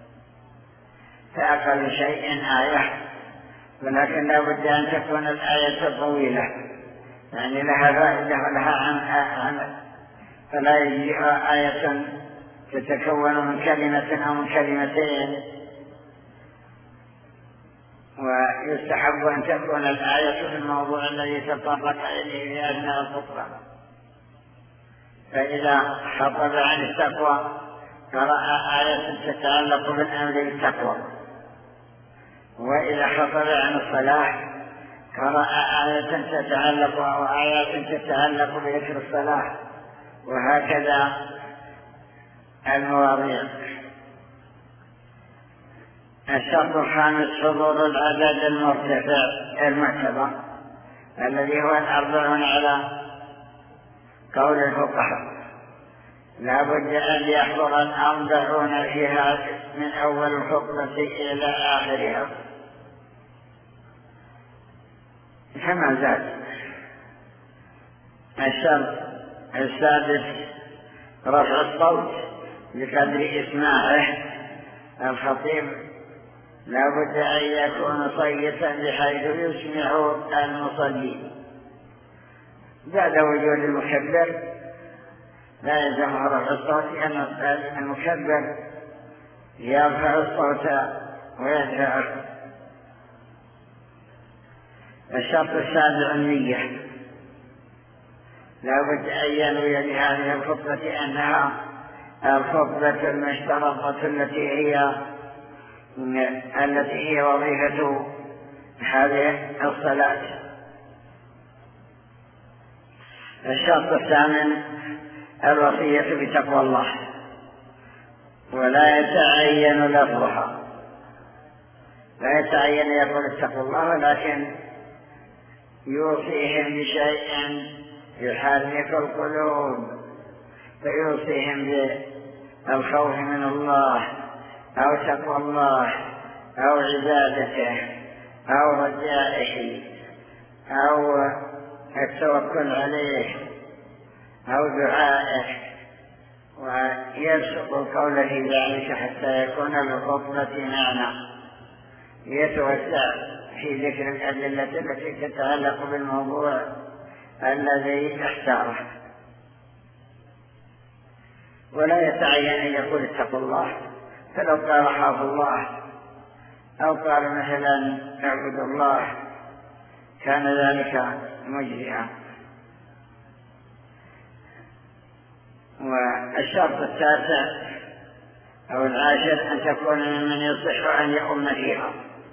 فأقل شيء آية، ولكن لا بد أن تكون الآية طويلة يعني لها فائدة ولها عمل، فلا يجيء آية تتكون من كلمة أو من كلمتين. ويستحب أن تكون الآية في الموضوع الذي تطرق إليه في أثناء الخطبة. فإذا خطب عن التقوى قرأ آية تتعلق بالأمر بالتقوى، وإذا خطب عن الصلاة قرأ آية تتعلق أو آيات تتعلق بذكر الصلاة وهكذا المواضيع. الشرط الخامس حضور العدد المرتفع المعتبر الذي هو الأربعون على قول الفقهاء، لا بد أن يحضر الأربعون فيها من أول الخطبة إلى آخرها كما زاد. الشرط السادس رفع الصوت بقدر إسماعه الخطيب، لا بد أن يكون صيتا بحيث يسمع المصلين. بعد وجود المكبر لا يلزمه رفع الصوت، لأن المكبر يرفع الصوت ويدفعه. الشرط السابع النية، لا بد أن ينوي بهذه الخطبة أنها الخطبة المشترطة التي هي التي هي وظيفة هذه الصلاة. الشرط الثامن الوصية بتقوى الله، ولا يتعين لفظها، لا يتعين يقول اتقوا الله، ولكن يوصيهم بشيء يحرك القلوب، فيوصيهم بالخوف من الله أو تقوى الله أو عبادته أو رجائه أو التوكل عليه أو دعائه، ويبسط القول في ذلك حتى يكون للخطبة معنى، يتوسع في ذكر الأدلة التي تتعلق بالموضوع الذي اختاره. ولا يتعين أن يقول اتقوا الله، فلو قال خاف الله أو قال مثلا اعبد الله كان ذلك مجزئا. والشرط التاسع أو العاشر أن تكون ممن يصح أن يؤم فيها.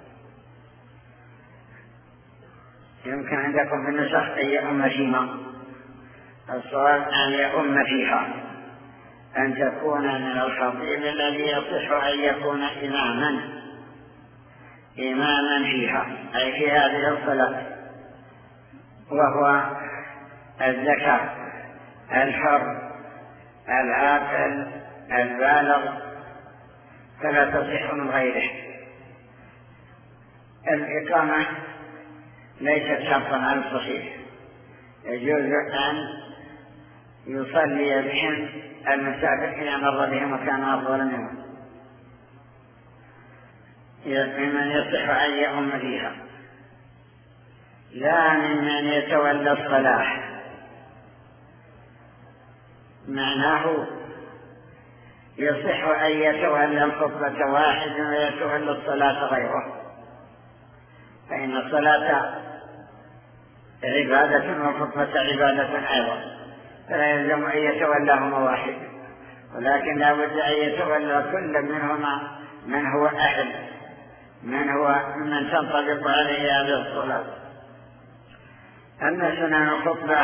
يمكن عندكم في النسخ أن يؤم فيما، الصواب أن يؤم فيها، أن تكون من الخطيب الذي يصح أن يكون إماما إماما فيها، أي في هذه الصلاة، وهو الذكر الحر العاقل البالغ، فلا تصح من غيره. الإقامة ليست شرطا على الصحيح، يجوز أن يصلي بهم المسافر إذا مر بهم وكان أفضل منهم، ممن يصح أن يؤم فيها، لا ممن يتولى الصلاة. معناه يصح أن يتولى الخطبة واحد ويتولى الصلاة غيره، فإن الصلاة عبادة والخطبة عبادة أيضا، فلا يلزم أن يتولاهما واحد، ولكن لا بد أن يتولى كل منهما من هو أهل، من هو من تنطبق عليه هذه الصلاة. أما سنن الخطبة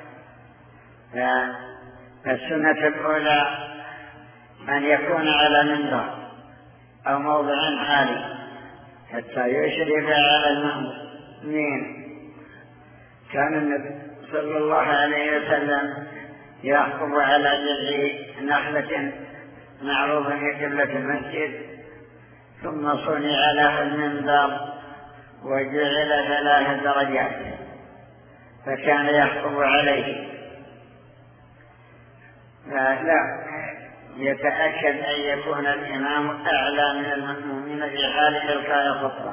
فالسنة الأولى أن يكون على منبر أو موضع عالي حتى يشرف على المؤمنين. كان النبي صلى الله عليه وسلم يخطب على جذع نخلة معروفة في قبلة المسجد، ثم صنع له المنبر وجعل ثلاث درجات، فكان يخطب عليه. لا يتأكد أن يكون الإمام أعلى من المأمومين في حال إلقاء الخطبة.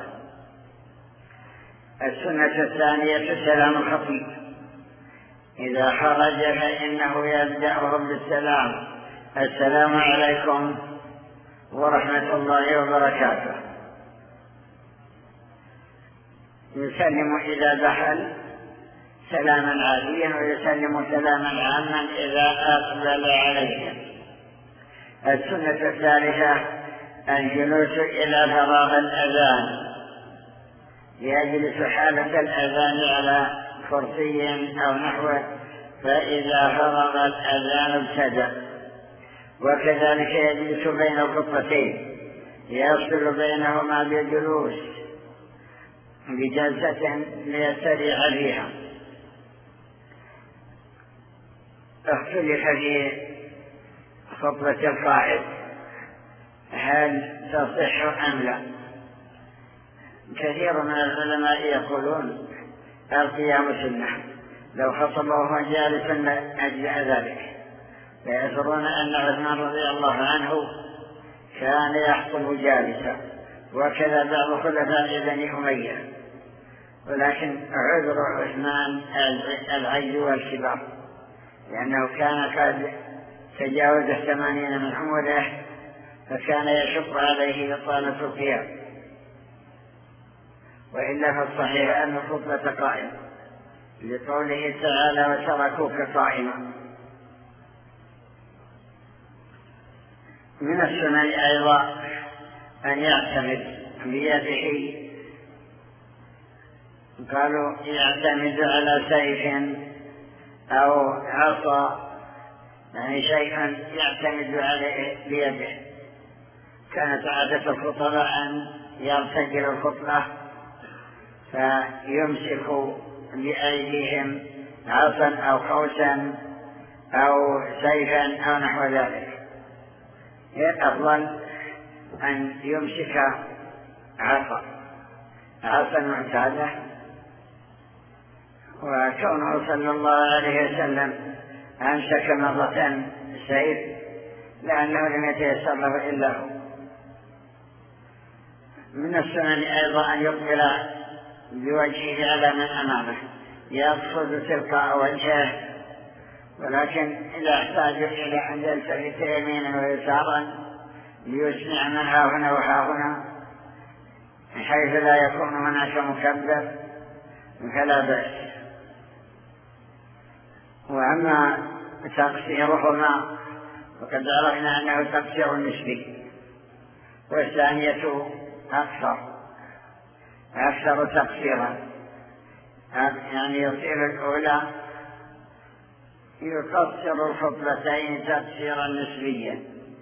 السنة الثانية سلام الخطيب، إذا خرج فإنه يبدأهم بالسلام، السلام عليكم ورحمة الله وبركاته. يسلم إذا دخل سلاما عاديا، ويسلم سلاما عاما إذا أقبل عليهم. السنة الثالثة الجلوس إلى فراغ الأذان، يجلس حالة الأذان على كرسي أو نحوه فإذا فرغ الأذان ابتدأ. وكذلك يجلس بين الخطبتين يفصل بينهما بالجلوس بجلسة ليستريح فيها. اختلف في خطبة القائد هل تصح أم لا. كثير من العلماء يقولون القيام سنة، لو خطب وهو جالس أجزأ ذلك، فيذكرون أن عثمان رضي الله عنه كان يخطب جالسا، وكذا بعض خلفاء بني أمية، ولكن عذر عثمان العجز والكبار، لأنه كان قد تجاوز الثمانين من عمره، فكان يشق عليه إطالة القيام. وإلا فالصحيح أن الخطبة قائمة لقوله تعالى وتركوك قائما. من السنن أيضا أن يعتمد بيده، قالوا يعتمد على سيف أو عصا، يعني شيئا يعتمد عليه بيده. كانت عادة الخطباء أن يرتجل الخطبة فيمسك بأيديهم عصا أو قوسا أو سيفا أو نحو ذلك. الأفضل أن يمسك عصا عصا معتادة. وكونه صلى الله عليه وسلم أمسك مرة سيف لأنه لم يتيسر له إلا هو. من السنن أيضا أن يقبل بوجهه على من أمامه، يقصد تلقاء وجهه، ولكن إذا احتاج إلى أن يلتفت يمينا ويسارا ليسمع من ها هنا وها هنا حيث لا يكون هناك مكبر فلا بأس. وأما تقصيرهما وقد عرفنا أنه تقصير نسبي، والثانية أكثر أكثر تقصيرا، يعني يصير الأولى يقصر الخطبتين تقصيرا نسبيا.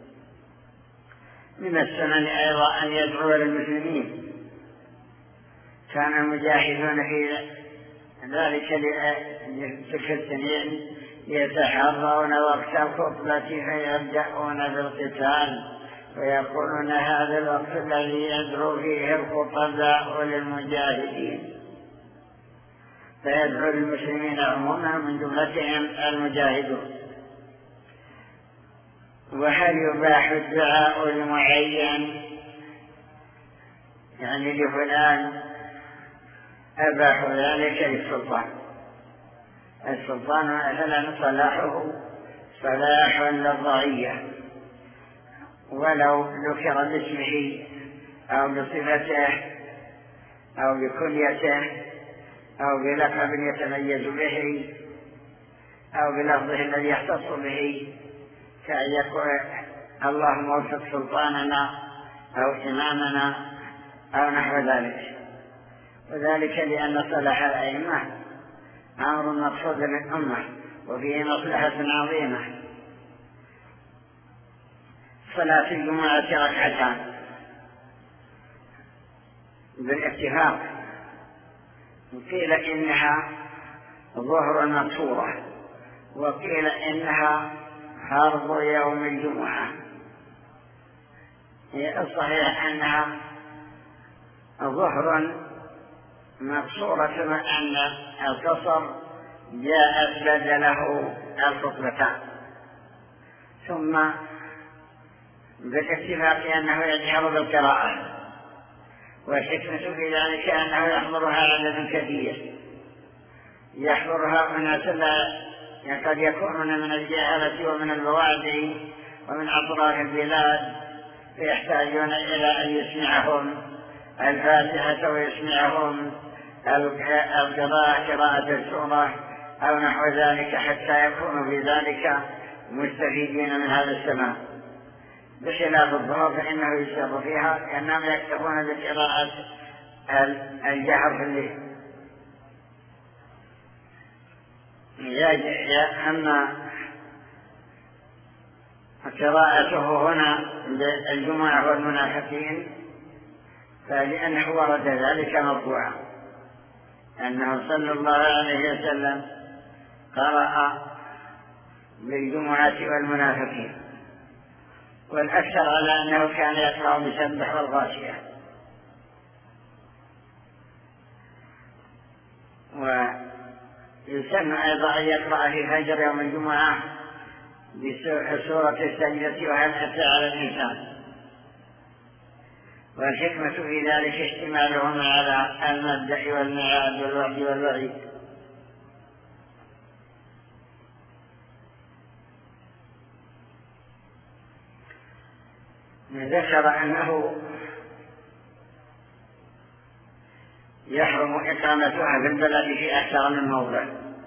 من السنن أيضا أن يدعو للمسلمين، كان المجاهدون في ذلك تلك السنين يتحرون وقت الخطبة فيبدأون بالقتال ويقولون هذا الوقت الذي يدعو فيه الخطباء للمجاهدين، فيدعو للمسلمين عموما من جملتهم المجاهدون. وهل يباح الدعاء المعين، يعني لفلان أباح ذلك للسلطان؟ السلطان مثلا صلاحه صلاح للرعية، ولو ذكر باسمه أو بصفته أو بكنيته أو بلقب يتميز به أو بلفظه الذي يختص به، كأن يقول اللهم وفق سلطاننا أو إمامنا أو نحو ذلك. وذلك لأن صلاح الأئمة أمر مقصود للأمة وفيه مصلحة عظيمة. صلاة الجمعة ركعتان بالاتفاق، قيل إنها ظهر مقصورة، وقيل إنها فرض يوم الجمعة. الصحيح أنها ظهر مقصورة، مع أن القصر جاءت بدله الخطبتان، ثم بالاتفاق أنه يجهر بالقراءة، والحكمة في ذلك أنه يحضرها عدد كثير، يحضرها أناس قد يكونون من الجهلة ومن البوادي ومن أطراف البلاد، فيحتاجون إلى أن يسمعهم الفاتحة ويسمعهم القراءة قراءة السورة أو نحو ذلك، حتى يكونوا في ذلك مستفيدين من هذا السماع. بخلاف الظهر فإنه يشتغل فيها لأنهم يكتفون بقراءة الجهر في الليل. أما قراءته هنا بالجمعة والمنافقين فلأنه ورد ذلك مرفوعا أنه صلى الله عليه وسلم قرأ بالجمعة والمنافقين، والأكثر على أنه كان يقرأ بسبح والغاشية. ويسن أيضا أن يقرأ في فجر يوم الجمعة بسورة السجدة وهل أتى على الإنسان، والحكمة في ذلك اشتمالهما على المبدأ والمعاد والوعد والوعيد. ذكر أنه يحرم إقامتها في البلد في أكثر من موضع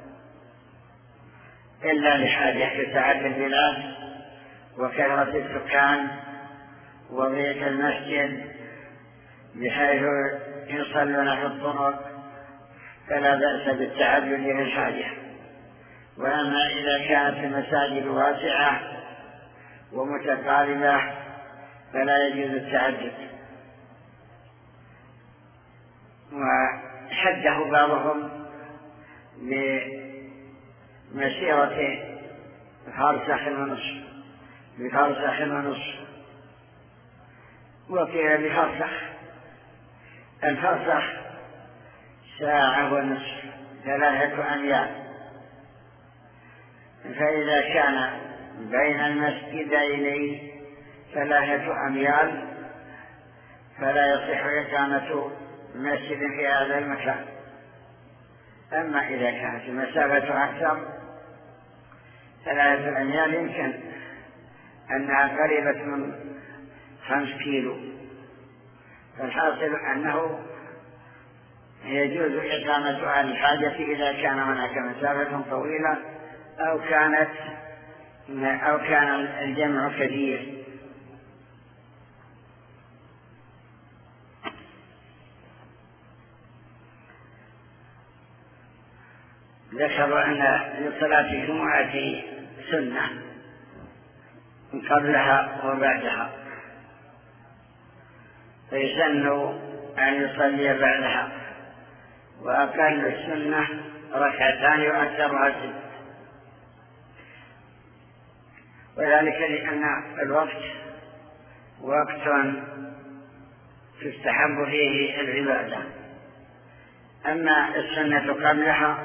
إلا لحاجة كتعدد البلاد وكثرة السكان وضيق المسجد بحيث يصلون في الطرق فلا بأس بالتعدد للحاجة. وأما إذا كانت المساجد واسعة ومتقاربة فلا يجوز التعدد. وحده بعضهم بمسيرة فرسخ ونصف بفرسخ ونصف وقيل بفرسخ. الفرسخ ساعة ونصف ثلاثة أميال، فإذا كان بين المسجدين ثلاثة أميال فلا يصح إقامة مسجد في هذا المكان. أما إذا كانت المسافة أكثر ثلاثة أميال يمكن أنها قريبة من خمس كيلو، فالحاصل أنه يجوز إقامتها للحاجة إذا كان هناك مسافة طويلة أو كانت أو كان الجمع كثير. ذكر أن لصلاة الجمعة سنة قبلها وبعدها، فيسن أن يصلي بعدها، وأقل السنة ركعتان وأكثرها ست، وذلك لأن الوقت وقت تستحب فيه العبادة. أما السنة قبلها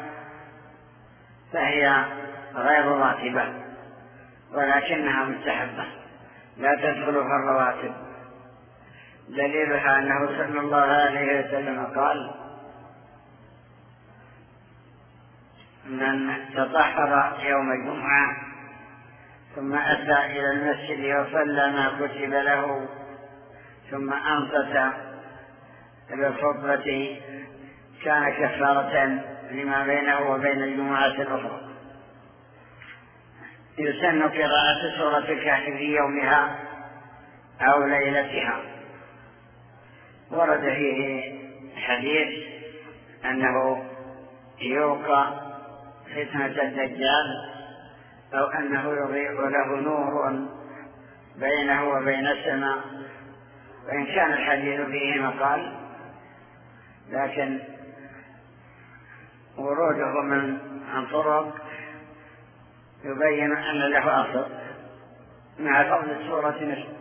فهي غير راتبة ولكنها مستحبة لا تدخل في الرواتب. دليلها أنه صلى الله عليه وسلم قال: من تطهر يوم الجمعة ثم أتى إلى المسجد وصلى ما كتب له ثم أنصت بالخطبة كان كفارة لما بينه وبين الجمعة الأخرى. يسن قراءة سورة الكهف في يومها أو ليلتها. ورد فيه حديث أنه يوقى فتنة الدجال أو أنه يضيء له نور بينه وبين السماء، وإن كان الحديث فيه مقال لكن وروده من عن طرق يبين أن له أصل مع فضل السورة نفسه.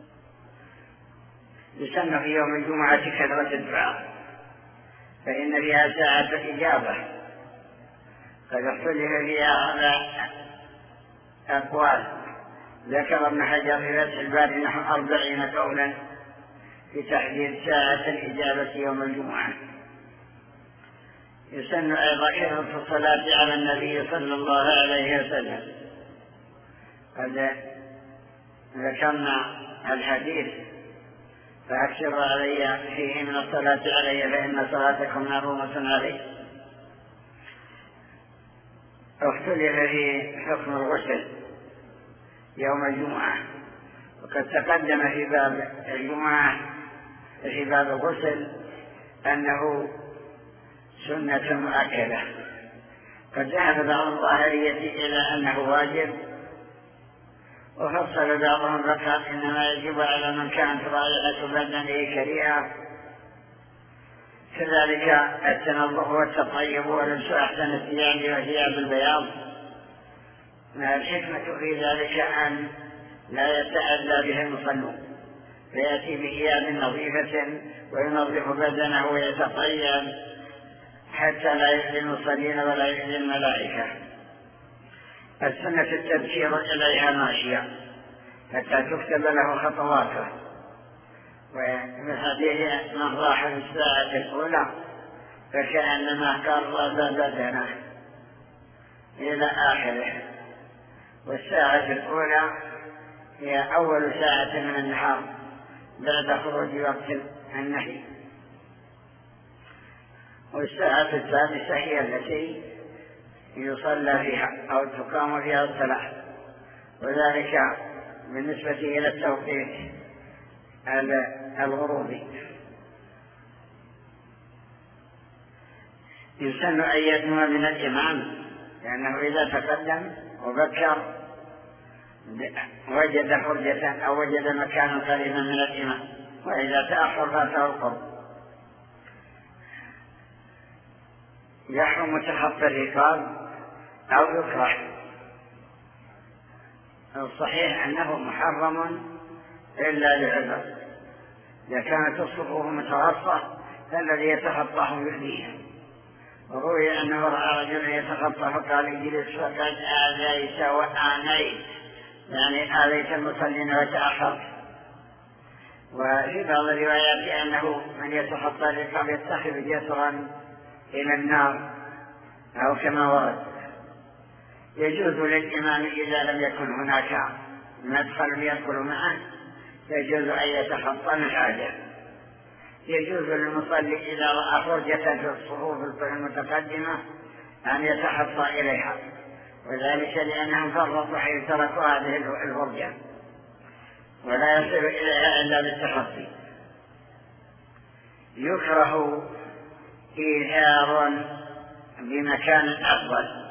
يسن في يوم الجمعة كثرة الدعاء فإن فيها ساعة إجابة، قد اختلف فيها على أقوال. ذكر ابن حجر في فتح الباري نحو أربعين قولا في تحديد ساعة الإجابة يوم الجمعة. يسن أيضا كثرة الصلاة على النبي صلى الله عليه وسلم. قد ذكرنا الحديث: فأكثروا علي فيه من الصلاة علي فإن صلاتكم معرومة علي. اختلف في حكم الغسل يوم الجمعة، وقد تقدم في باب الجمعة في باب الغسل أنه سنة مؤكدة، قد ذهب بعض الظاهرية إلى أنه واجب، وفصل بعضهم ذكر إنما يجب على من كانت رائحة بدنه كريهة، كذلك التنظف والتطيب ولبس أحسن الثياب وثياب البياض. الحكمة في ذلك أن لا يتأذى به المصلون، فيأتي بثياب نظيفة وينظف بدنه ويتطيب حتى لا يؤذي المصلين ولا يؤذي الملائكة. السنة التبشير إليها ماشية حتى تكتب له خطواته، ومن حديث من راح في الساعة الأولى فكأنما قرب بدنه إلى آخره. والساعة الأولى هي أول ساعة من النهار بعد خروج وقت النهي، والساعة السادسة هي التي يصلى فيها أو تقام فيها الصلاة، وذلك بالنسبة إلى التوقيت الغروبي. يسن أن يدنو من الإمام، لأنه إذا تقدم وبكر وجد فرجة أو وجد مكانا قريبا من الإمام، وإذا تأخر فاته القرب. يحرم تخطي الركاب أو يكره. الصحيح أنه محرم إلا لعذر، إذا كانت الصفوف متوسطة فالذي يتخطاه يؤذيه. وروي أنه رأى رجلا يتخطى فقال اجلس فقد آذيت وآنيت، يعني آذيت المصلين وتأخرت. وفي بعض الروايات أنه من يتخطى الركاب يتخذ جسرا إلى النار أو كما ورد. يجوز للإمام إذا لم يكن هناك مدخل يدخل معه يجوز أن يتخطى الحاجة. يجوز للمصلي إذا رأى فرجة في الصفوف المتقدمة أن يتخطى إليها، وذلك لأنهم فرطوا حيث تركوا هذه الفرجة ولا يصل إليها إلا بالتخطي. يكره إيثار بمكان أفضل،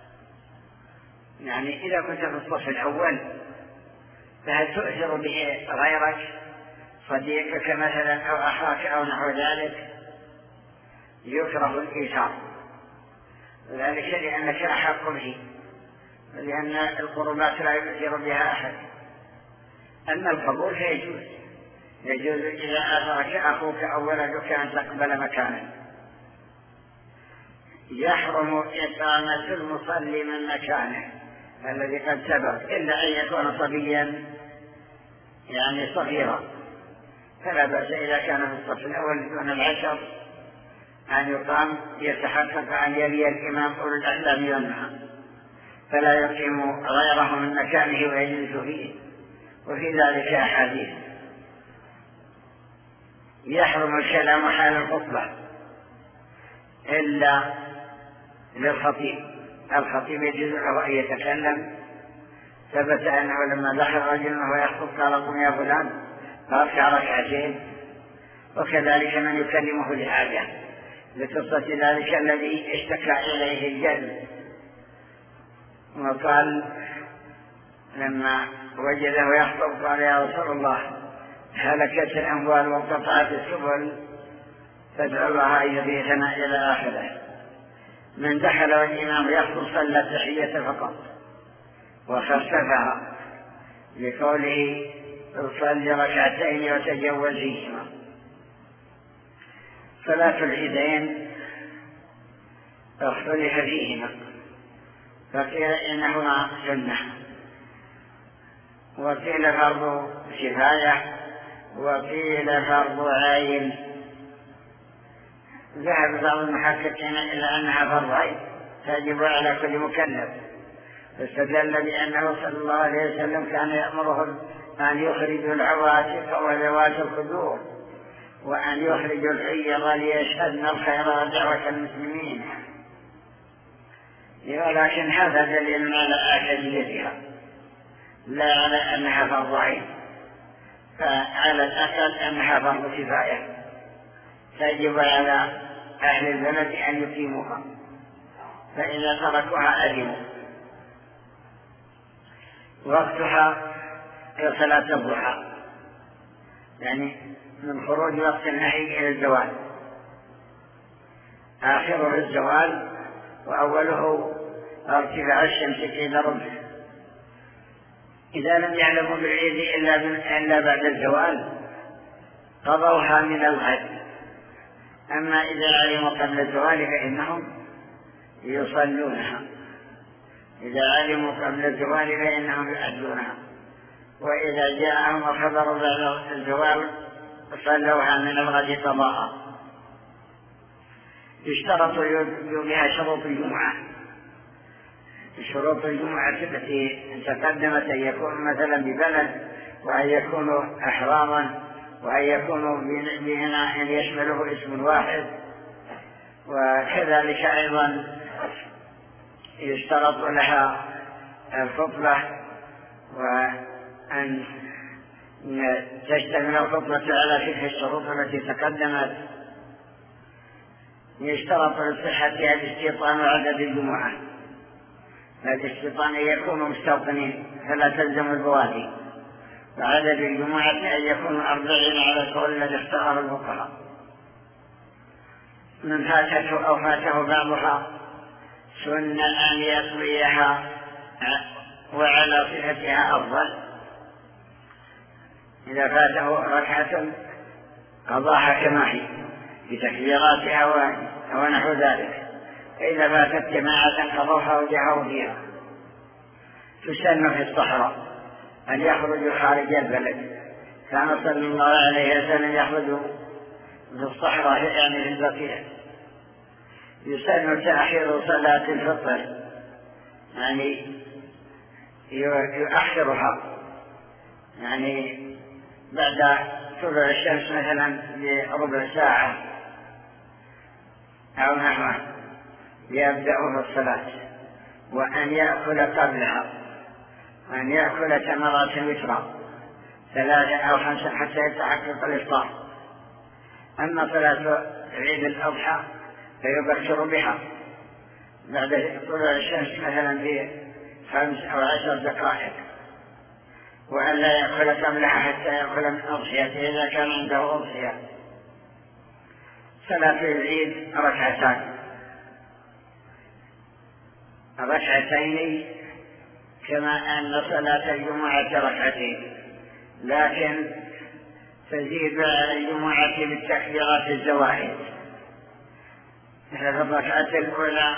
يعني إذا كنت في الصف الأول فهل تؤثر به غيرك صديقك مثلا أو أخاك أو نحو ذلك؟ يكره الإيثار، وذلك لأنك أحق به، لأن القربات لا يؤثر بها أحد. أما القبول فيجوز، يجوز إذا آثرك أخوك أو ولدك أن تقبل مكانا. يحرم إقامة المصلي من مكانه الذي قد سبق إلا أن يكون صبيا يعني صغيرا، فلا بأس إذا كان في الصف الأول دون العشر أن يقام يتحقق أن يلي الإمام أولو الأحلام والنهى، فلا يقيم غيره من مكانه ويجلس فيه، وفي ذلك أحاديث. يحرم الكلام حال الخطبة إلا للخطيب. الخطيب يجوز له أن يتكلم. ثبت أنه لما دخل رجل وهو يخطب قال قم يا فلان فاركع ركعتين، وكذلك من يكلمه لحاجة، لقصة ذلك الذي اشتكى إليه الجن وقال لما وجده يخطب قال يا رسول الله هلكت الأموال وانقطعت السبل فادعو الله أن يغيثنا إلى آخره. من دخل والإمام يخطب صلى التحية فقط وخففها لقوله صلي ركعتين وتجوز فيهما. صلاة العيدين اختلف فيهما، فقيل إنهما سنة، وقيل فرض كفاية، وقيل فرض عين. ذهب بعض المحققين إلى أنها فرض عين تجب على كل مكلف، فاستدل بأنه صلى الله عليه وسلم كان يأمرهم أن يخرجوا العواتق وذوات الخدور وأن يخرجوا الحيض ليشهدن الخير ودعوة المسلمين، ولكن هذا دليل على آكديتها لا على أنها فرض عين، فعلى الأقل أنها فرض كفاية تجب على أهل البلد أن يقيموها. فإذا تركوها أثموا. وقتها صلاة الضحى، يعني من خروج وقت النهي إلى الزوال، آخره الزوال وأوله ارتفاع الشمس إلى رمح. إذا لم يعلموا بالعيد إلا, إلا بعد الزوال قضوها من الغد. أما إذا علموا قبل الزوال فإنهم يصلونها، إذا علموا قبل الزوال فإنهم يؤدونها، وإذا جاءهم الخبر بعد الزوال صلوها من الغد قضاء. يشترط بها شروط الجمعة. شروط الجمعة التي تقدمت أن يكونوا مثلا ببلد، وأن يكونوا أحراما، وأن يكونوا بهنا أن يشمله اسم واحد. وكذلك أيضا يشترط لها الخطبة، وأن تشتمل الخطبة على تلك الشروط التي تقدمت. يشترط لصحتها الاستيطان عدد الجمعة، الاستيطان أن يكونوا مستوطنين فلا تلزم البوادي، وعدد الجمعة أن يكونوا أربعين على القول الذي اختاره الفقهاء. من فاتته أو فاته بعضها سن أن يقضيها وعلى صفتها أفضل. إذا فاته ركعة قضاها كما هي بتكبيراتها ونحو ذلك، فإذا فاتت جماعة قضوها وجهوا فيها. تسن في الصحراء أن يخرجوا خارج البلد، كان صلى الله عليه وسلم يخرج في الصحراء يعني في البقيع. يسن تأخير صلاة الفطر، يعني يؤخرها، يعني بعد طلوع الشمس مثلا بربع ساعة أو نحوه يبدأ الصلاة، وأن يأكل قبلها، وأن يأكل تمرات وترا ثلاثة أو خمسة حتى يتحقق الإفطار. أما صلاة عيد الأضحى فيبكر بها بعد طلوع الشمس مثلا بخمس أو عشر دقائق، وأن لا يأكل قبلها حتى يأكل من أضحيته إذا كان عنده أضحية. صلاة العيد ركعتان ركعتين كما أن صلاة الجمعة ركعتين، لكن تزيد على الجمعة بالتكبيرات الزوائد. مثل الركعة الأولى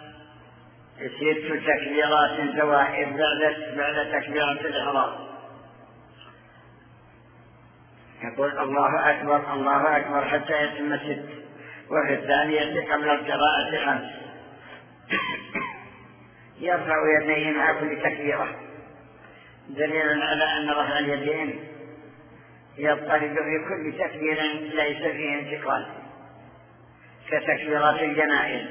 ست تكبيرات زوائد بعد بعد تكبيرة الإحرام، يقول الله أكبر الله أكبر حتى يتم ست، وفي الثانية قبل القراءة خمس. يرفع يديه مع كل تكبيرة، دليل على أن رفع اليدين يضطرد في كل تكبير ليس فيه انتقال كتكبيرات الجنائز.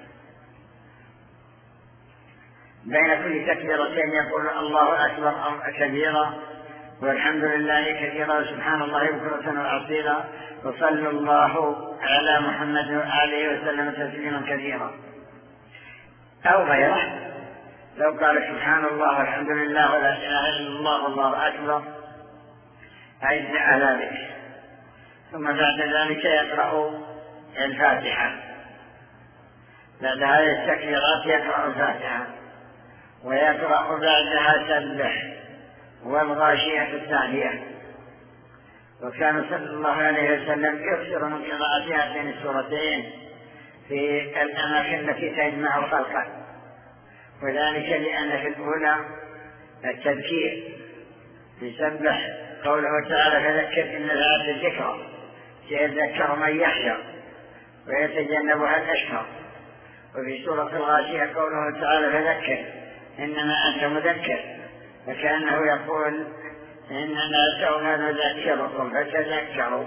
بين كل تكبيرتين يقول الله أكبر كبيرا والحمد لله كثيرا وسبحان الله بكرة وأصيلا وصلى الله على محمد وآله وسلم تسليما كثيرا. أو غيره لو قال سبحان الله والحمد لله ولا إله إلا الله والله أكبر أجزاء ذلك. ثم بعد ذلك يقرأ الفاتحة، بعد هذه التكبيرات يقرأ الفاتحة، ويقرأ بعدها سبح والغاشية الثانية. وكان صلى الله عليه وسلم يكثر من قراءة هاتين السورتين في الأماكن التي تجمع خلقا، وذلك لأن في الأولى التذكير يسبح قوله تعالى فذكر إن ذات الذكرى سيذكر من يخشى ويتجنبها الأشقى. وفي سورة الغاشية قوله تعالى فذكر إنما أنت مذكر، فكأنه يقول إننا سوف نذكركم فتذكروا.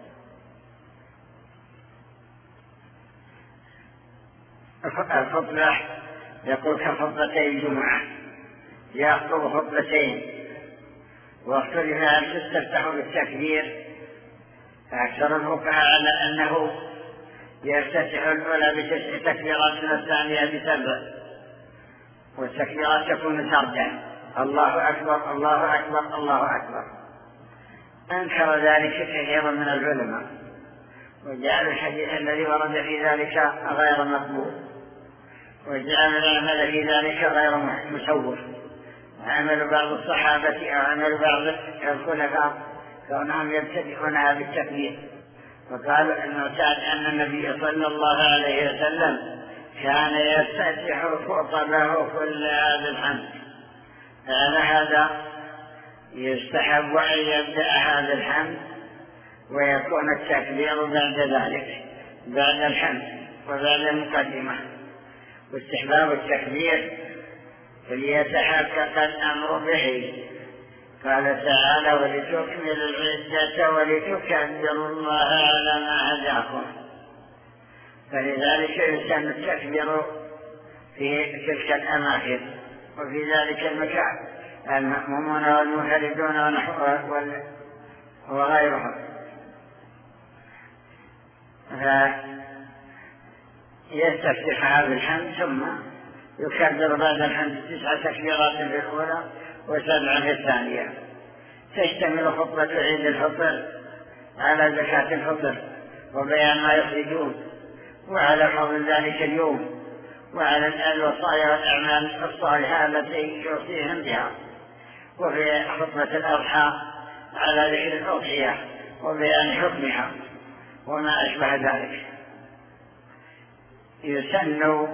الخطبة يقول كخطبتي الجمعة، يخطب خطبتين، واختلف هل تستفتح بالتكبير. فأكثر الفقهاء على أنه يفتتح الأولى بتسع تكبيرات والثانية بسبع، والتكبيرات تكون سردا: الله أكبر الله أكبر الله أكبر. أنكر ذلك كثير من العلماء، وجعل الحديث الذي ورد في ذلك غير مقبول، وجعل العمل في ذلك غير مسوف. عمل بعض الصحابة أو عمل بعض الخلفاء كونهم يبتدئونها بالتكبير، وقالوا المعتاد أن النبي صلى الله عليه وسلم كان يفتتح خطبه كلها بالحمد، فعلى هذا يستحب أن يبدأ هذا الحمد ويكون التكبير بعد ذلك، بعد الحمد وبعد المقدمة. واستحباب التكبير فليتحقق الأمر به، قال تعالى: ولتكملوا العدة ولتكبروا الله على ما هداكم. فلذلك يسن التكبير في تلك الأماكن وفي ذلك المكان، المأمومون والمنفردون وغيرهم. فيستفتح هذا الحمد ثم يكبر بعد الحمد تسع تكبيرات في الأولى وسبع في الثانية. تشتمل خطبة عيد الفطر على زكاة الفطر وبيان ما يخرجون، وعلى فضل ذلك اليوم، وعلى الوصايا والأعمال الصالحة التي يوصيهم بها. وفي خطبة الأضحى على ذكر الأضحية وبيان حكمها وما أشبه ذلك. يسن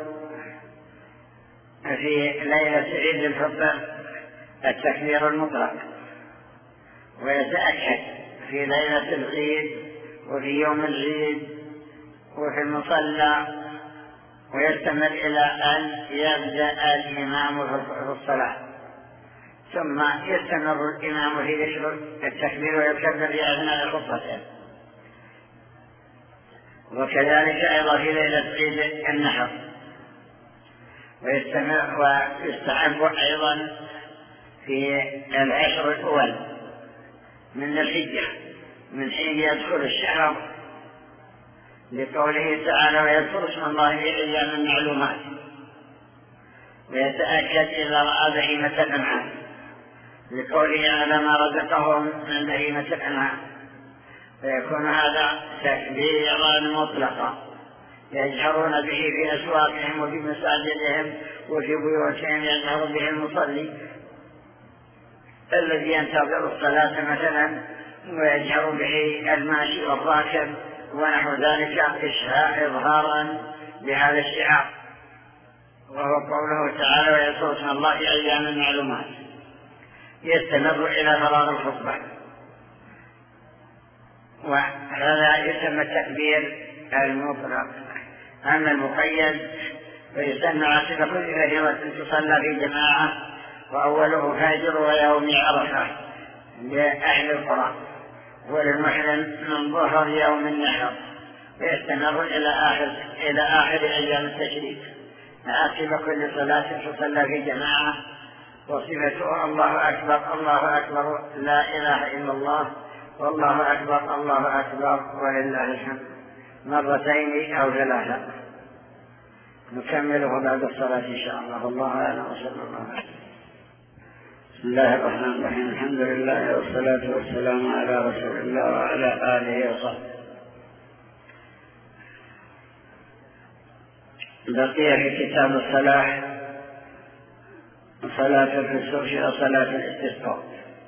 في ليلة عيد الفطر التكبير المطلق، ويتأكد في ليلة العيد وفي يوم العيد وفي المصلى، ويستمر إلى أن يبدأ الإمام في الصلاة، ثم يستمر الإمام في ذكر التكبير ويكبر في أثناء خطبته. وكذلك أيضا في ليلة عيد النحر. ويستمر ويستحب أيضا في العشر الأول من الحجة من حين يدخل الشهر، لقوله تعالى: ويذكر اسم الله في أيام معلومات. ويتأكد إذا رأى بهيمة الأنعام، لقوله: على ما رزقهم من بهيمة الأنعام. فيكون هذا تكبيرا مطلقا يجهرون به في أسواقهم وفي مساجدهم وفي بيوتهم، يجهر به المصلي الذي ينتظر الصلاة مثلا، ويجهر به الماشي والراكب ونحو ذلك إظهارا بهذا الشعار. وهو قوله تعالى: ويذكر اسم الله في أيام معلومات. يستمر إلى فراغ الخطبة. وهذا يسمى التكبير المطلق. أما المقيد فيسمى عقب كل فريضة تصلى في جماعة، وأوله فجر ويوم عرفة لأهل القرى، وللمحرم من ظهر يوم النحر، ويستمر إلى آخر إلى آخر أيام التشريك عقب كل صلاة تصلى في جماعة. وصفته: الله أكبر الله أكبر لا إله إلا الله والله أكبر الله أكبر ولله الحمد، مرتين أو ثلاثة. نكمله بعد الصلاة إن شاء الله. الله أعلم وصلى الله عليه وسلم. بسم الله الرحمن الرحيم. الحمد لله والصلاة والسلام على رسول الله وعلى آله وصحبه. بقي في كتاب الصلاة صلاة الكسوف وصلاة الاستسقاء.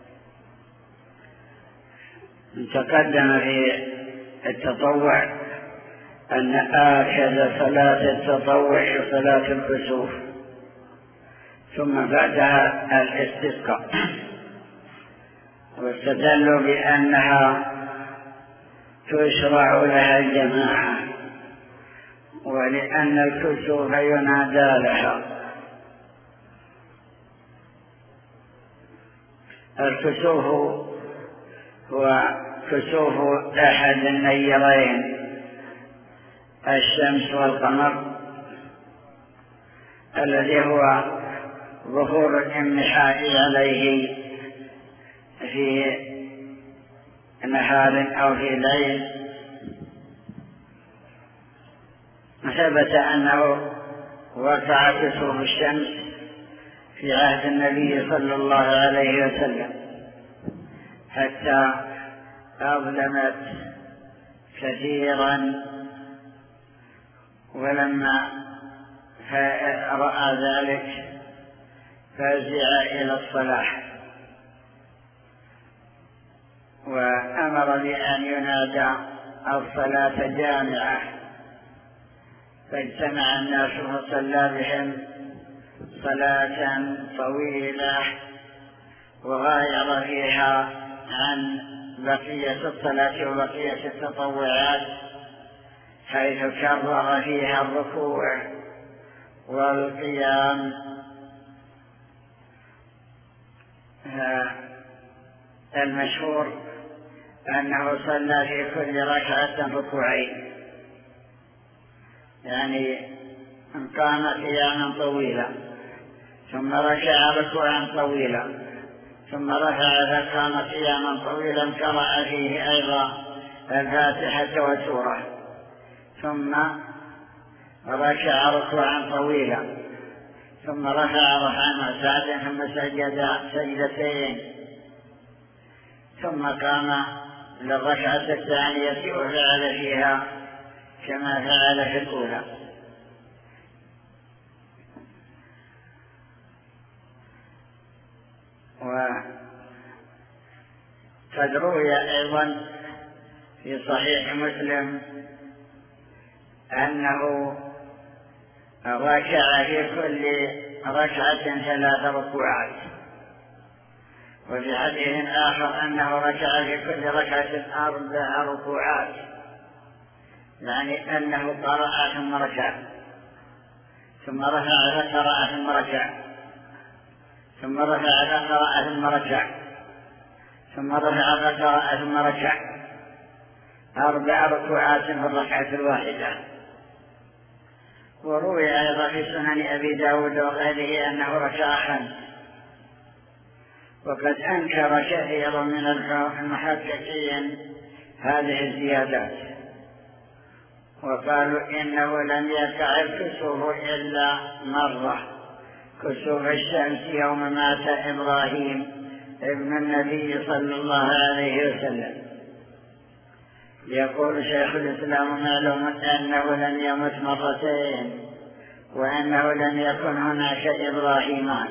تقدم في التطوع أن آخذ صلاة التطوع صلاة الكسوف، ثم بعدها الاستسقاء، واستدلوا بأنها تشرع لها الجماعة، ولأن الكسوف ينادى لها. الكسوف هو كسوف أحد النيرين، الشمس والقمر، الذي هو ظهور الانمحاء عليه في نهار أو في ليل، ثبت أنه وقع كسوف الشمس في عهد النبي صلى الله عليه وسلم حتى أظلمت كثيرا، ولما رأى ذلك فزع إلى الصلاة وأمر بأن ينادى الصلاة جامعة، فاجتمع الناس فصلى بهم صلاة طويلة وغاير فيها عن بقية الصلاة وبقية التطوعات، حيث كرر فيها الركوع والقيام. المشهور أنه صلى في كل ركعة ركوعين، يعني قام قياما طويلا ثم ركع ركوعا طويلا ثم رفع فقام قياما طويلا قرأ فيه أيضا الفاتحة والسورة، ثم ركع ركوعا طويلا ثم رفع رفعا معتادا ثم سجد سجدتين ثم قام للركعة الثانية وفعل فيها كما فعل في الأولى. وقد روي أيضا في صحيح مسلم أنه ركع في كل ركعة ثلاث ركوعات، وفي حديث آخر أنه ركع في كل ركعة أربع ركوعات، يعني أنه قرأ ثم ركع ثم رفع فقرأ ثم ركع ثم رفع فقرأ ثم ركع ثم رفع فقرأ ثم ركع، أربع ركوعات في الركعة الواحدة. وروي أيضا في سنن أبي داود وغيره أنه ركع خمس، وقد أنكر كثير من المحققين هذه الزيادات وقالوا إنه لم يقع الكسوف إلا مرة، كسوف الشمس يوم مات إبراهيم ابن النبي صلى الله عليه وسلم. يقول شيخ الإسلام معلوم أنه لم يمت مرتين وأنه لم يكن هناك إبراهيمان،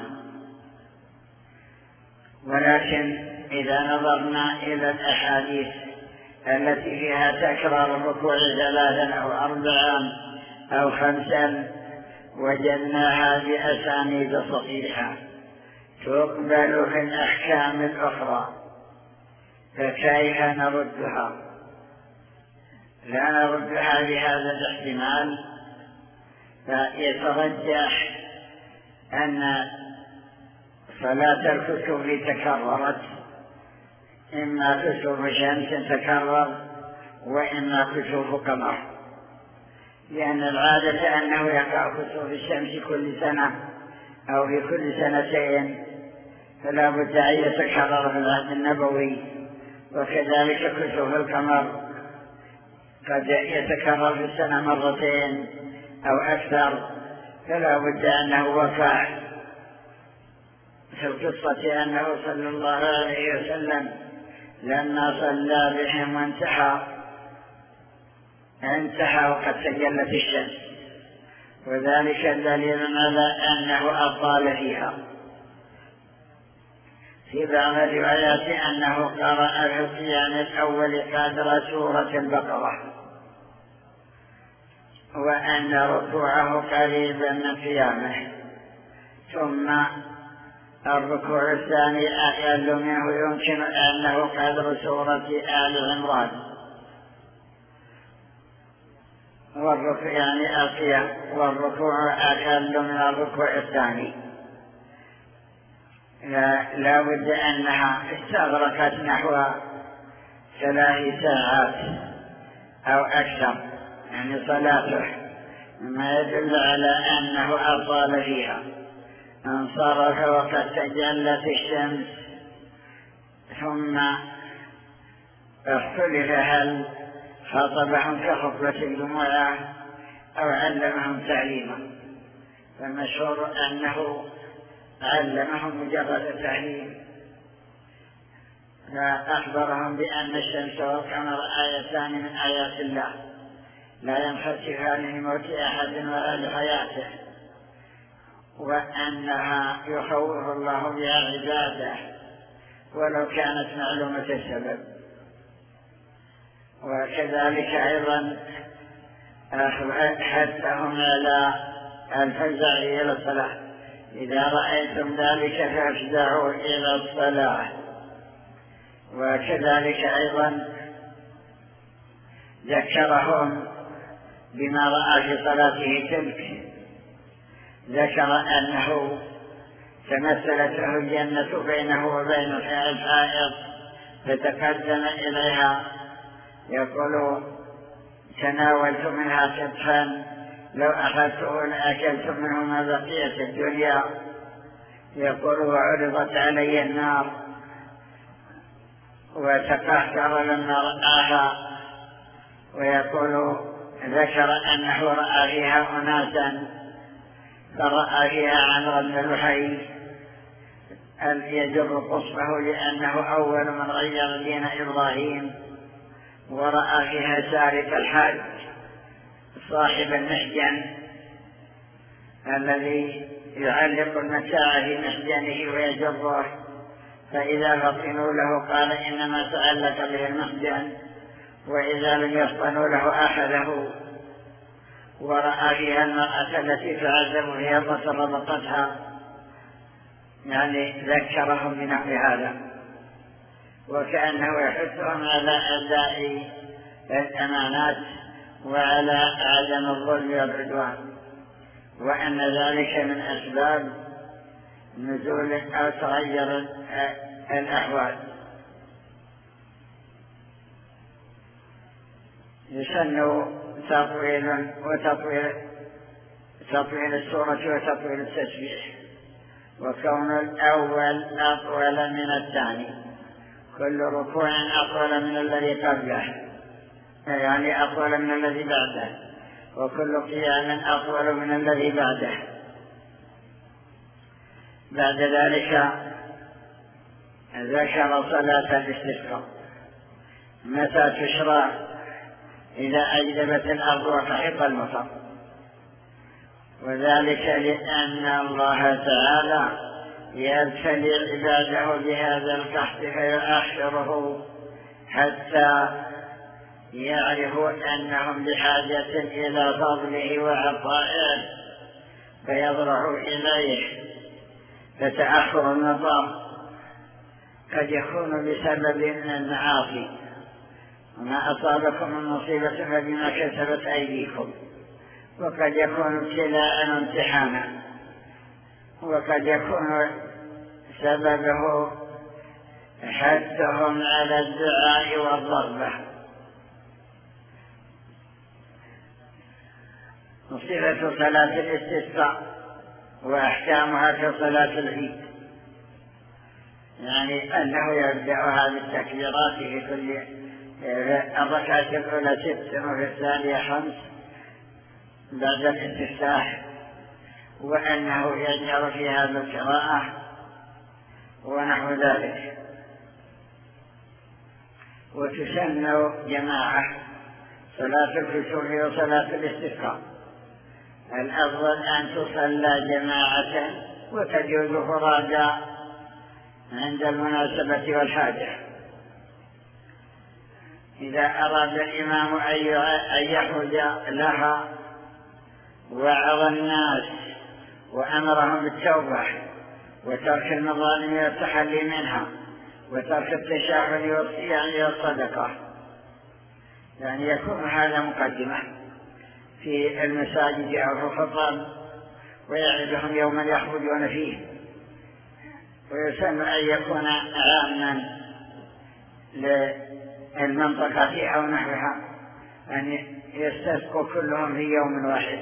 ولكن إذا نظرنا إلى الأحاديث التي فيها تكرار الركوع ثلاثا أو أربعا أو خمسا وجدناها بأسانيد صحيحة تقبل في الأحكام الأخرى، فكيف نردها؟ لا نردها بهذا الاحتمال، فيترجح أن صلاة الكسوف تكررت، إما كسوف شمس تكرر وإما كسوف قمر، لأن العادة أنه يقع كسوف الشمس كل سنة أو في كل سنتين، فلا بد أن يتكرر في العهد النبوي، وكذلك كسوف القمر قد يتكرر في السنة مرتين أو أكثر، فلا بد أنه وقع في القصة أنه صلى الله عليه وسلم لما صلى بهم وانتحى انتحى وقد تجلت الشمس، وذلك دليل على أنه أطال فيها. في بعض الروايات أنه قرأ في القيام الأول قدر سورة البقرة، وأن ركوعه قريبا من قيامه، ثم الركوع الثاني أقل منه يمكن أنه قدر سورة آل عمران، والركوع يعني القيام والركوع أقل من الركوع الثاني. لا, لا بد أنها استغرقت نحو ثلاث ساعات أو أكثر، يعني صلاته، ما يدل على أنه أطال فيها. انصرف وقد تجلت الشمس، ثم اختلف هل خطبهم كخطبة الجمعة أو علمهم تعليما، فالمشهور أنه علمهم مجرد تعليم، فأخبرهم بأن الشمس والقمر آيتان من آيات الله لا ينخسفان لموت أحد ولا لحياته، وأنها يخوف الله بها عباده ولو كانت معلومة السبب. وكذلك أيضا حثهم على الفزع إلى الصلاة، إذا رأيتم ذلك فافزعوا إلى الصلاة. وكذلك أيضا ذكرهم بما رأى في صلاته تلك، ذكر أنه تمثلت له الجنة بينه وبين الحائط فتقدم إليها يقول تناولت منها قطفا لو أخذته لأكلت منه ما بقيت الدنيا. يقول وعرضت علي النار وتقهقر لما رآها. ويقول ذكر أنه رأى فيها أناسا، فرأى فيها عمرو بن لحي يجر قصبه لأنه أول من غير دين إبراهيم، ورأى فيها سارق الحاج صاحب المحجن الذي يعلق المتاع في محجنه ويجره، فإذا فطنوا له قال إنما تعلق به المحجن، وإذا لم يفطنوا له أخذه. ورأى فيها المرأة التي تعذب فيها فتربطتها، يعني ذكرهم بنحو هذا، وكأنه يحثهم على أداء الأمانات وعلى عدم الظلم والعدوان، وأن ذلك من أسباب نزول أو تغير الأحوال. يسن تطويل وتطويل تطويل السورة وتطويل التسبيح، وكون الأول أطول من الثاني، كل ركوع أطول من الذي قبله، يعني أطول من الذي بعده، وكل قيام أطول من الذي بعده. بعد ذلك ذكر صلاة الاستسقاء متى تشرع، إذا أجدبت الأرض وفحط المطر، وذلك لأن الله تعالى يبتلي عباده بهذا القحط فيؤخره حتى يعرفوا أنهم بحاجة إلى فضله وعطائه فيضرعوا إليه. فتأخر المطر قد يكون بسبب من المعاصي، وما أصابكم من مصيبة فبما كسبت أيديكم، وقد يكون ابتلاء وامتحانا، وقد يكون سببه حثهم على الدعاء والضربة. صفة صلاة الاستسقاء وأحكامها كصلاة العيد، يعني أنه يبدأها بالتكبيرات في كل الركعة الأولى ست وفي الثانية خمس بعد الاستفتاح، وأنه يجهر فيها بالقراءة ونحو ذلك. وتسن جماعة صلاة الكسوف وصلاة الاستسقاء، الأفضل أن تصلى جماعة وتجوز فرادى عند المناسبة والحاجة. إذا أراد الإمام أن يخرج لها وعظ الناس وأمرهم بالتوبة وترك المظالم والتحلي منها وترك التشاغل والصيام والصدقة، يعني يكون هذا مقدمة في المساجد أو في الخطاب، ويعدهم يوما يخرجون فيه. ويسن أن يكون عاما للمنطقة أو نحوها، أن يستسقوا كلهم في يوم واحد.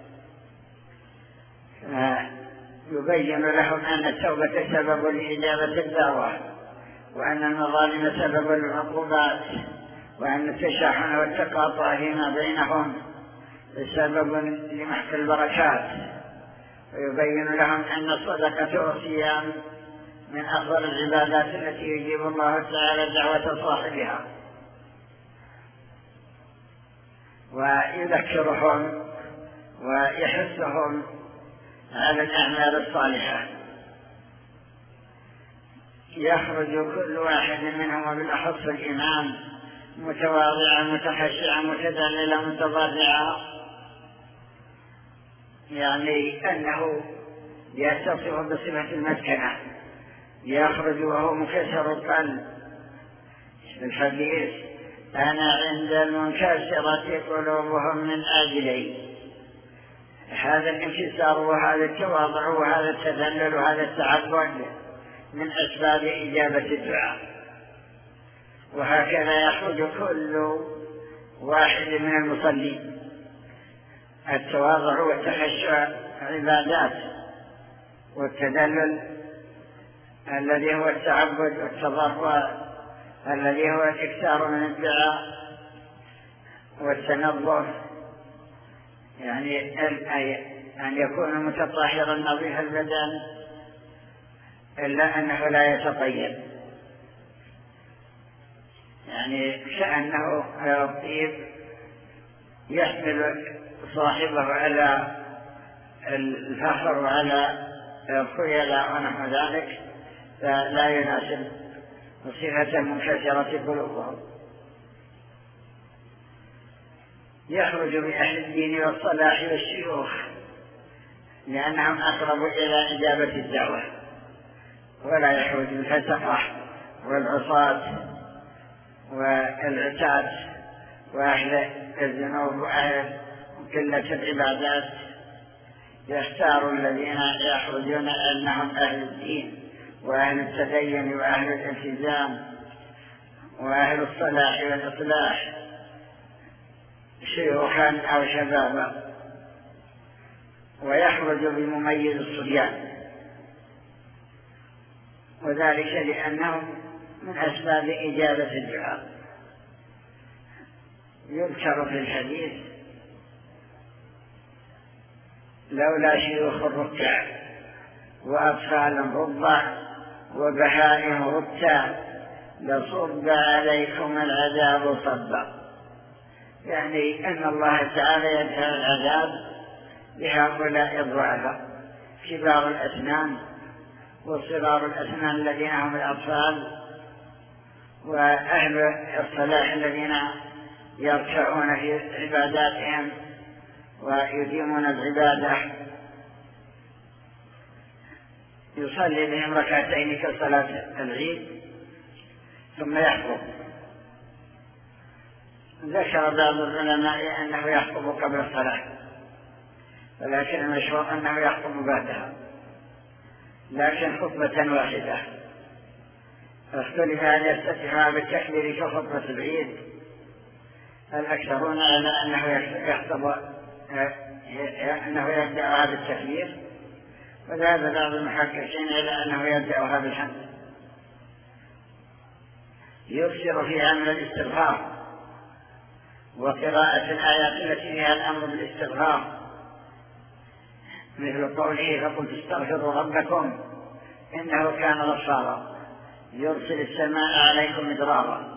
يبين لهم أن التوبة سبب لإجابة الدعوة، وأن المظالم سبب للعقوبات، وأن التشاحن والتقاطع فيما بينهم سبب لمحق البركات، ويبين لهم أن الصدقة والصيام من أفضل العبادات التي يجيب الله تعالى دعوة صاحبها، ويذكرهم ويحثهم على الأعمال الصالحة. يخرج كل واحد منهم وبالأخص الإمام متواضعا متخشعا متذللا متضرعا، يعني أنه يتصف بصفة المسكنة، يخرج وهو مكسر القلب في الحديث: أنا عند المنكسرة قلوبهم من أجلي. هذا الانكسار وهذا التواضع وهذا التذلل وهذا التعبد من أسباب إجابة الدعاء. وهكذا يخرج كل واحد من المصلين. التواضع والتخشع عبادات، والتذلل الذي هو التعبد والتضرع الذي هو الإكثار من الدعاء والتنظف، يعني أن يكون متطهرا نظيف البدن إلا أنه لا يتطيب، يعني كأنه الطيب يحمل صاحبه على الفخر وعلى الخيلاء ونحو ذلك، فلا يناسب صفة منكسرة قلوبهم. يخرج بأهل الدين والصلاح والشيوخ لأنهم أقرب إلى إجابة الدعوة، ولا يخرج الفسقة والعصاة والعتاة وأهل الذنوب وأهل قلة العبادات. يختار الذين يخرجون أنهم أهل الدين وأهل التدين وأهل الالتزام وأهل الصلاح والإصلاح، شيوخا أو شبابا. ويخرج بمميز الصبيان، وذلك لأنهم من أسباب إجابة الدعاء. يذكر في الحديث: لولا شيوخ الركع وأطفال رضع وبهائم رتع لصب عليكم العذاب صبا. يعني أن الله تعالى يدفع العذاب بهؤلاء الضعفاء كبار الأسنان وصغار الأسنان الذين هم الأطفال، وأهل الصلاح الذين يركعون في عباداتهم ويديمون العبادة. يصلي بهم ركعتين كصلاة العيد ثم يخطب. ذكر بعض العلماء أنه يخطب قبل الصلاة، ولكن المشهور أنه يخطب بعدها، لكن خطبة واحدة. اختلف هل يفتتحها بالتكبير كخطبة العيد. الأكثرون على أنه يخطب أنه يبدأها بالتكبير، وذهب بعض المحققين إلى أنه يبدأها بالحمد. يكثر فيها من الاستغفار وقراءة الآيات التي فيها الأمر بالاستغفار، مثل قوله: فقلت استغفروا ربكم إنه كان غفارا يرسل السماء عليكم مدرارا،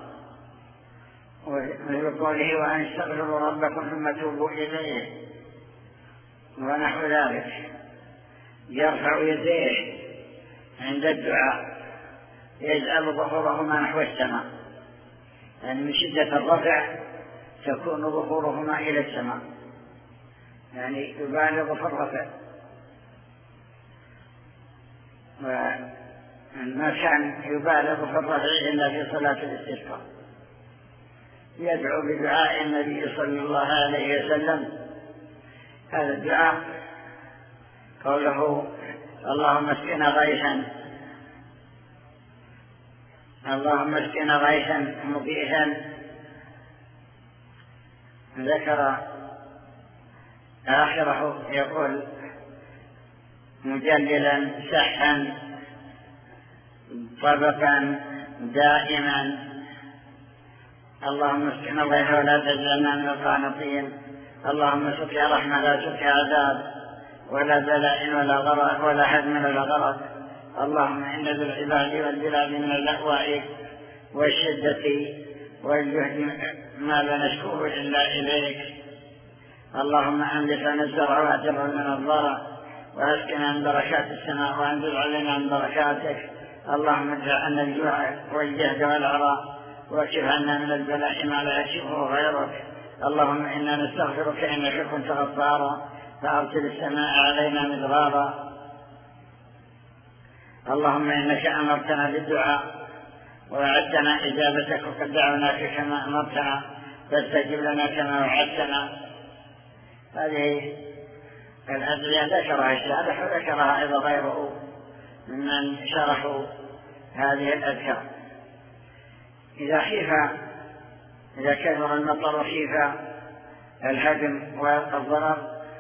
ومثل قوله: وأن استغفروا ربكم ثم توبوا إليه، ونحو ذلك. يرفع يديه عند الدعاء، يجعل ظهورهما نحو السماء، يعني من شدة الرفع تكون ظهورهما إلى السماء، يعني يبالغ في الرفع. وما كان يبالغ في الرفع إلا في صلاة الاستسقاء. يدعو بدعاء النبي صلى الله عليه وسلم. هذا الدعاء قوله: اللهم اسقنا غيثا اللهم اسقنا غيثا مغيثا. ذكر آخره يقول: مجللا سحا طبقا دائما. اللهم اسقنا الغيث ولا تجعلنا من القانطين. اللهم سقيا رحمة لا سقيا عذاب ولا بلاء ولا غرق ولا هدم ولا غرق. اللهم إن للعباد والبلاد من اللأواء والشدة والجهد ما لا نشكوه إلا إليك. اللهم أملك لنا الزرع واعتبر من الضرع واسقنا من بركات السماء وانزل علينا من بركاتك. اللهم ادفع عنا الجوع والجهد والعراء واكشف عنا من البلاء ما لا يكشفه غيرك. اللهم إنا نستغفرك إنك كنت غفارا فأرسل السماء علينا مدرارا. اللهم إنك أمرتنا بالدعاء ووعدتنا إجابتك وقد دعوناك كما أمرتنا فاستجب لنا كما وعدتنا. هذه الأدعية ذكرها الشارح وذكرها أيضا غيره ممن شرحوا هذه الأذكار. إذا خيف إذا كثر المطر وخيف الهدم والضرر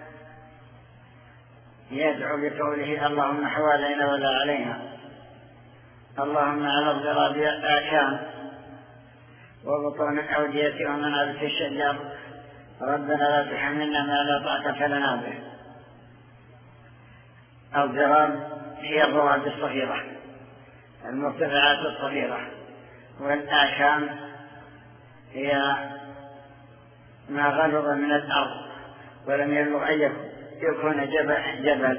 يدعو بقوله اللهم حوالينا ولا علينا. اللهم على الضراب آكام وبطون الأودية ومنابت الشجر ربنا لا تحملنا ما لا طاقة لنا به. الضراب هي الرواد الصغيرة المرتفعات الصغيرة، والآكام هي ما غلظ من الأرض ولم يبلغ أن يكون جبل, جبل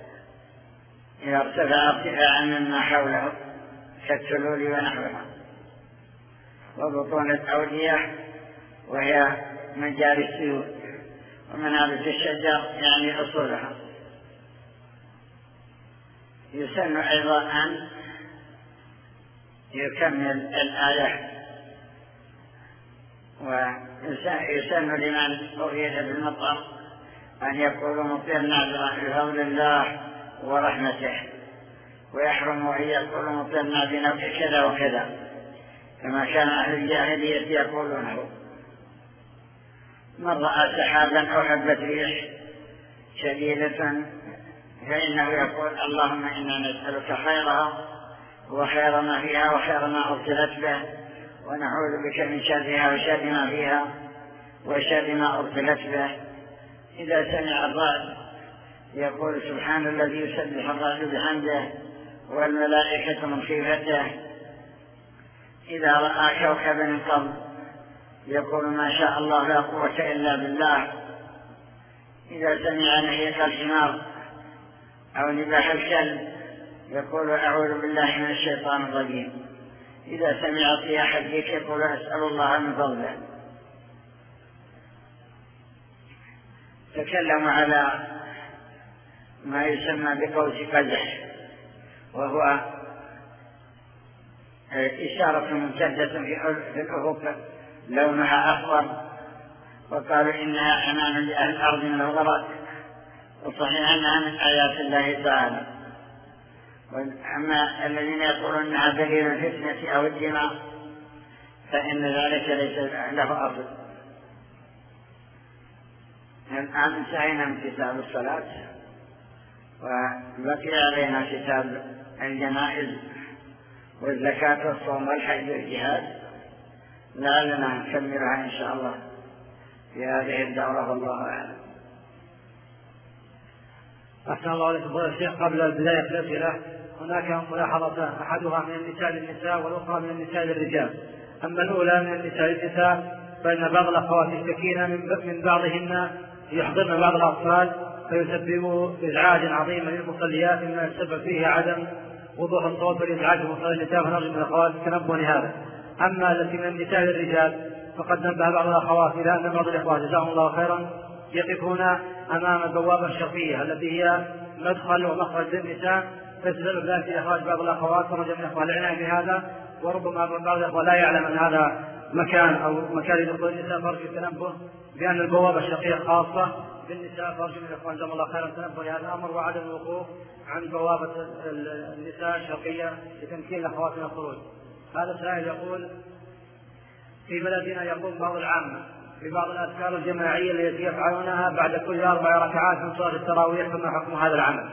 يرتفع ارتفاعا مما حوله كالتلول ونحوها. وبطون الأودية وهي مجاري السيول ومنابت الشجر يعني أصولها. يسن أيضا أن يكمل الآية ويسن لمن أغيث بالمطر أن يقولوا مطرنا بفضل الله ورحمته، ويحرم أن يقولوا مطرنا بنوع كذا وكذا كما كان أهل الجاهلية يقولونه. من رأى سحابا أو حبة ريح شديدة فإنه يقول اللهم إنا نسألك خيرها وخير ما فيها وخير ما أرسلت به، ونعوذ بك من شرها وشر ما فيها وشر ما أرسلت به. إذا سمع الرعد يقول سبحان الذي يسبح الرعد بحمده والملائكة من خيفته. إذا رأى كوكبا انقض يقول ما شاء الله لا قوة إلا بالله. إذا سمع نهيك الحمار أو نباح الكلب يقول أعوذ بالله من الشيطان الرجيم. إذا سمع صياح الديك يقول أسأل الله من فضله. تكلم على ما يسمى بقوس قزح، وهو إشارة ممتدة في الأفق لونها أخضر، وقالوا إنها أمان لأهل الأرض من الغرق، وصحيح أنها من آيات الله تعالى. أما الذين يقولون أنها دليل الفتنة أو الدماء فإن ذلك ليس له أصل. الآن انتهينا من كتاب الصلاة وبقي علينا كتاب الجنائز والزكاة والصوم والحج والجهاد، لعلنا نكملها إن شاء الله في هذه الدورة والله أعلم. أحسن الله عليكم فضيلة الشيخ. قبل البداية في الأسئلة هناك ملاحظتان، أحدها من النساء للنساء والأخرى من النساء للرجال. أما الأولى من النساء للنساء فإن بعض الأخوات يشتكين من بعضهن يحضرن بعض الأطفال فيسبب إزعاجا عظيما للمصليات مما يسبب فيه عدم وضوح الصوت والإزعاج لمصلي النساء، فنرجو من الأخوات التنبه لهذا. أما التي من النساء للرجال فقد نبه بعض الأخوات إلى أن بعض الإخوات جزاهم الله خيرا يقفون أمام البوابة الشرقية التي هي مدخل ومخرج للنساء، فيسبب ذلك إخراج بعض الأخوات، فرجو من الأخوات العناية بهذا. وربما بعض الأخوات لا يعلم أن هذا مكان أو مكان لدخول النساء، فرجو التنبه بأن البوابة الشرقية خاصة بالنساء، فرجو من الأخوان جزاهم الله خيرا التنبه لهذا الأمر وعدم الوقوف عن بوابة النساء الشرقية لتمكين الأخوات من الخروج. هذا سائل يقول في بلدنا يقوم بعض العامة ببعض الأذكار الجماعية التي يفعلونها بعد كل أربع ركعات من صلاة التراويح، فما حكم هذا العمل؟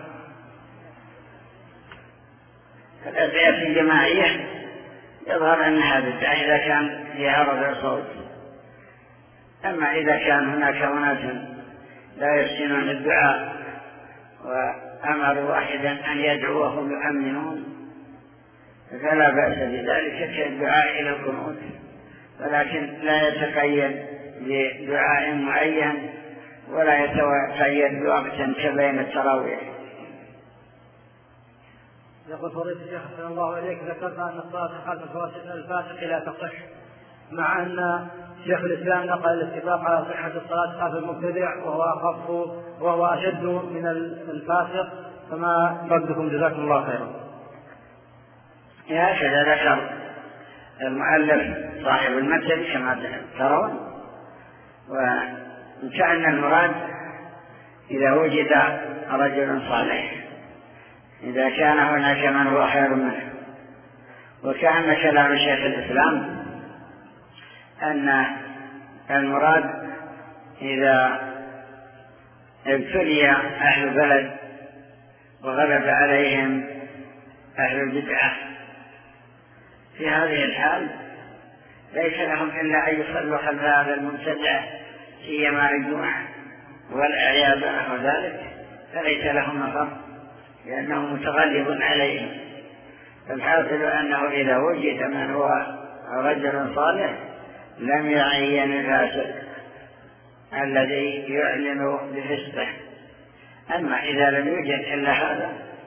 الأدعية الجماعية يظهر أنها بدعة إذا كان فيها رفع صوت، أما إذا كان هناك أناس لا يحسنون الدعاء وأمر واحدا أن يدعو وهم يؤمنون فلا بأس بذلك كالدعاء إلى القنوت، ولكن لا يتقيد بدعاء معين ولا يتقيد بوقت كبين التراويح. يقول فضيلة الشيخ أحسن الله إليك، ذكرت أن الصلاة خلف الفاسق لا تصح، مع أن شيخ الإسلام نقل الاتفاق على صحة الصلاة خلف المبتدع وهو أخف وهو أشد من الفاسق، فما ردكم جزاكم الله خيرا؟ هكذا ذكر المؤلف صاحب المتن كما ترون، وكأن المراد إذا وجد رجل صالح، إذا كان هناك من هو خير منه. وكأن كلام شيخ الإسلام أن المراد إذا ابتلي أهل البلد وغلب عليهم أهل البدعة في هذه الحال ليس لهم إلا أن يصلوا خلف هذا المبتدع سيما الجمعة والأعياد ونحو ذلك، فليس لهم مفر لأنه متغلب عليهم. فالحاصل أنه إذا وجد من هو رجل صالح لم يعين الفاسق الذي يعلن بفسقه. أما إذا لم يوجد إلا هذا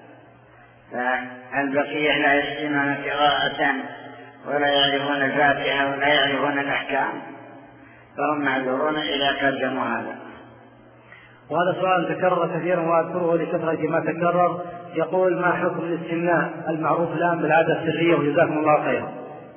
فالبقية لا يحسنون قراءة ولا يعرفون الفاتحة ولا يعرفون الأحكام، فهم معذورون إذا قدموا هذا. وهذا سؤال تكرر كثيرا وأذكره لكثرة ما تكرر، يقول: ما حكم الاستمناء المعروف الآن بالعادة السرية؟ وجزاكم الله خيرا.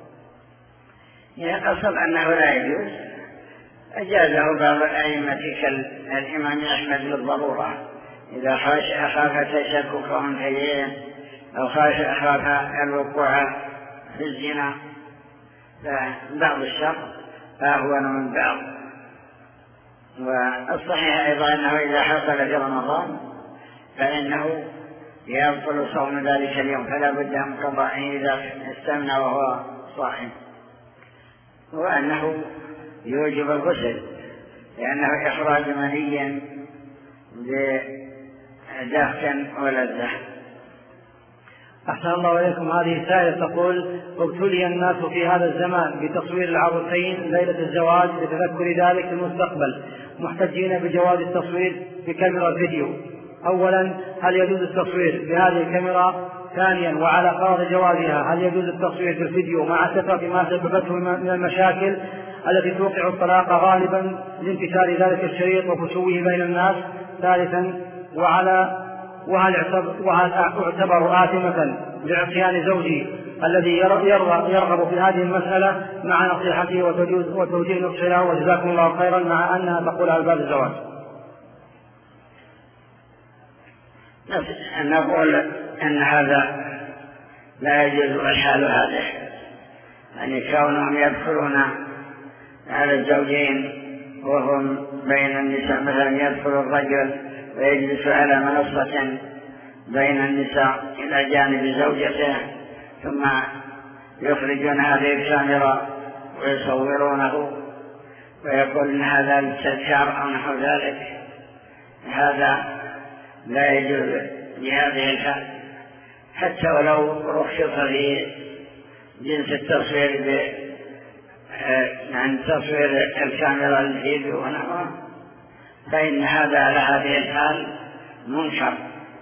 يقصد أنه لا يجوز، أجازه بعض الأئمة كالإمام أحمد للضرورة، إذا أخاف تشككهم فيه أو أخاف الوقوع في الزنا فبعض الشر فأهون من بعض. والصحيح أيضا أنه إذا حصل في رمضان فإنه يبطل صوم ذلك اليوم، فلا بد من قضائه إذا استمنى وهو صائم، وأنه يوجب الغسل لأنه إخراج مني بدهك ولذة. أحسن الله إليكم. هذه سائلة تقول: ابتلي الناس في هذا الزمان بتصوير العروسين ليلة الزواج لتذكر ذلك في المستقبل، محتجين بجواز التصوير بكاميرا الفيديو. أولا، هل يجوز التصوير بهذه الكاميرا؟ ثانيا، وعلى فرض جوازها هل يجوز التصوير بالفيديو مع كثرة ما سببته من المشاكل التي توقع الطلاق غالبا لانتشار ذلك الشريط وفشوه بين الناس؟ ثالثا، وعلى وهل اعتبر آثمة لعصيان زوجي الذي يرغب في هذه المسألة مع نصيحته وتوجيه نصح له، وجزاكم الله خيرا، مع أنها تقول على باب الزواج؟ نقول أن هذا لا يجوز الحال هذا، يعني كونهم يدخلون على الزوجين وهم بين النساء، مثلا يدخل الرجل ويجلس على منصة بين النساء إلى جانب زوجته ثم يخرجون هذه الكاميرا ويصورونه ويقول إن هذا للتذكار أو نحو ذلك، هذا لا يجوز لهذه الحال، حتى ولو رخص في جنس التصوير ب عن تصوير الكاميرا الفيديو ونحوه، فإن هذا على هذه الحال منكر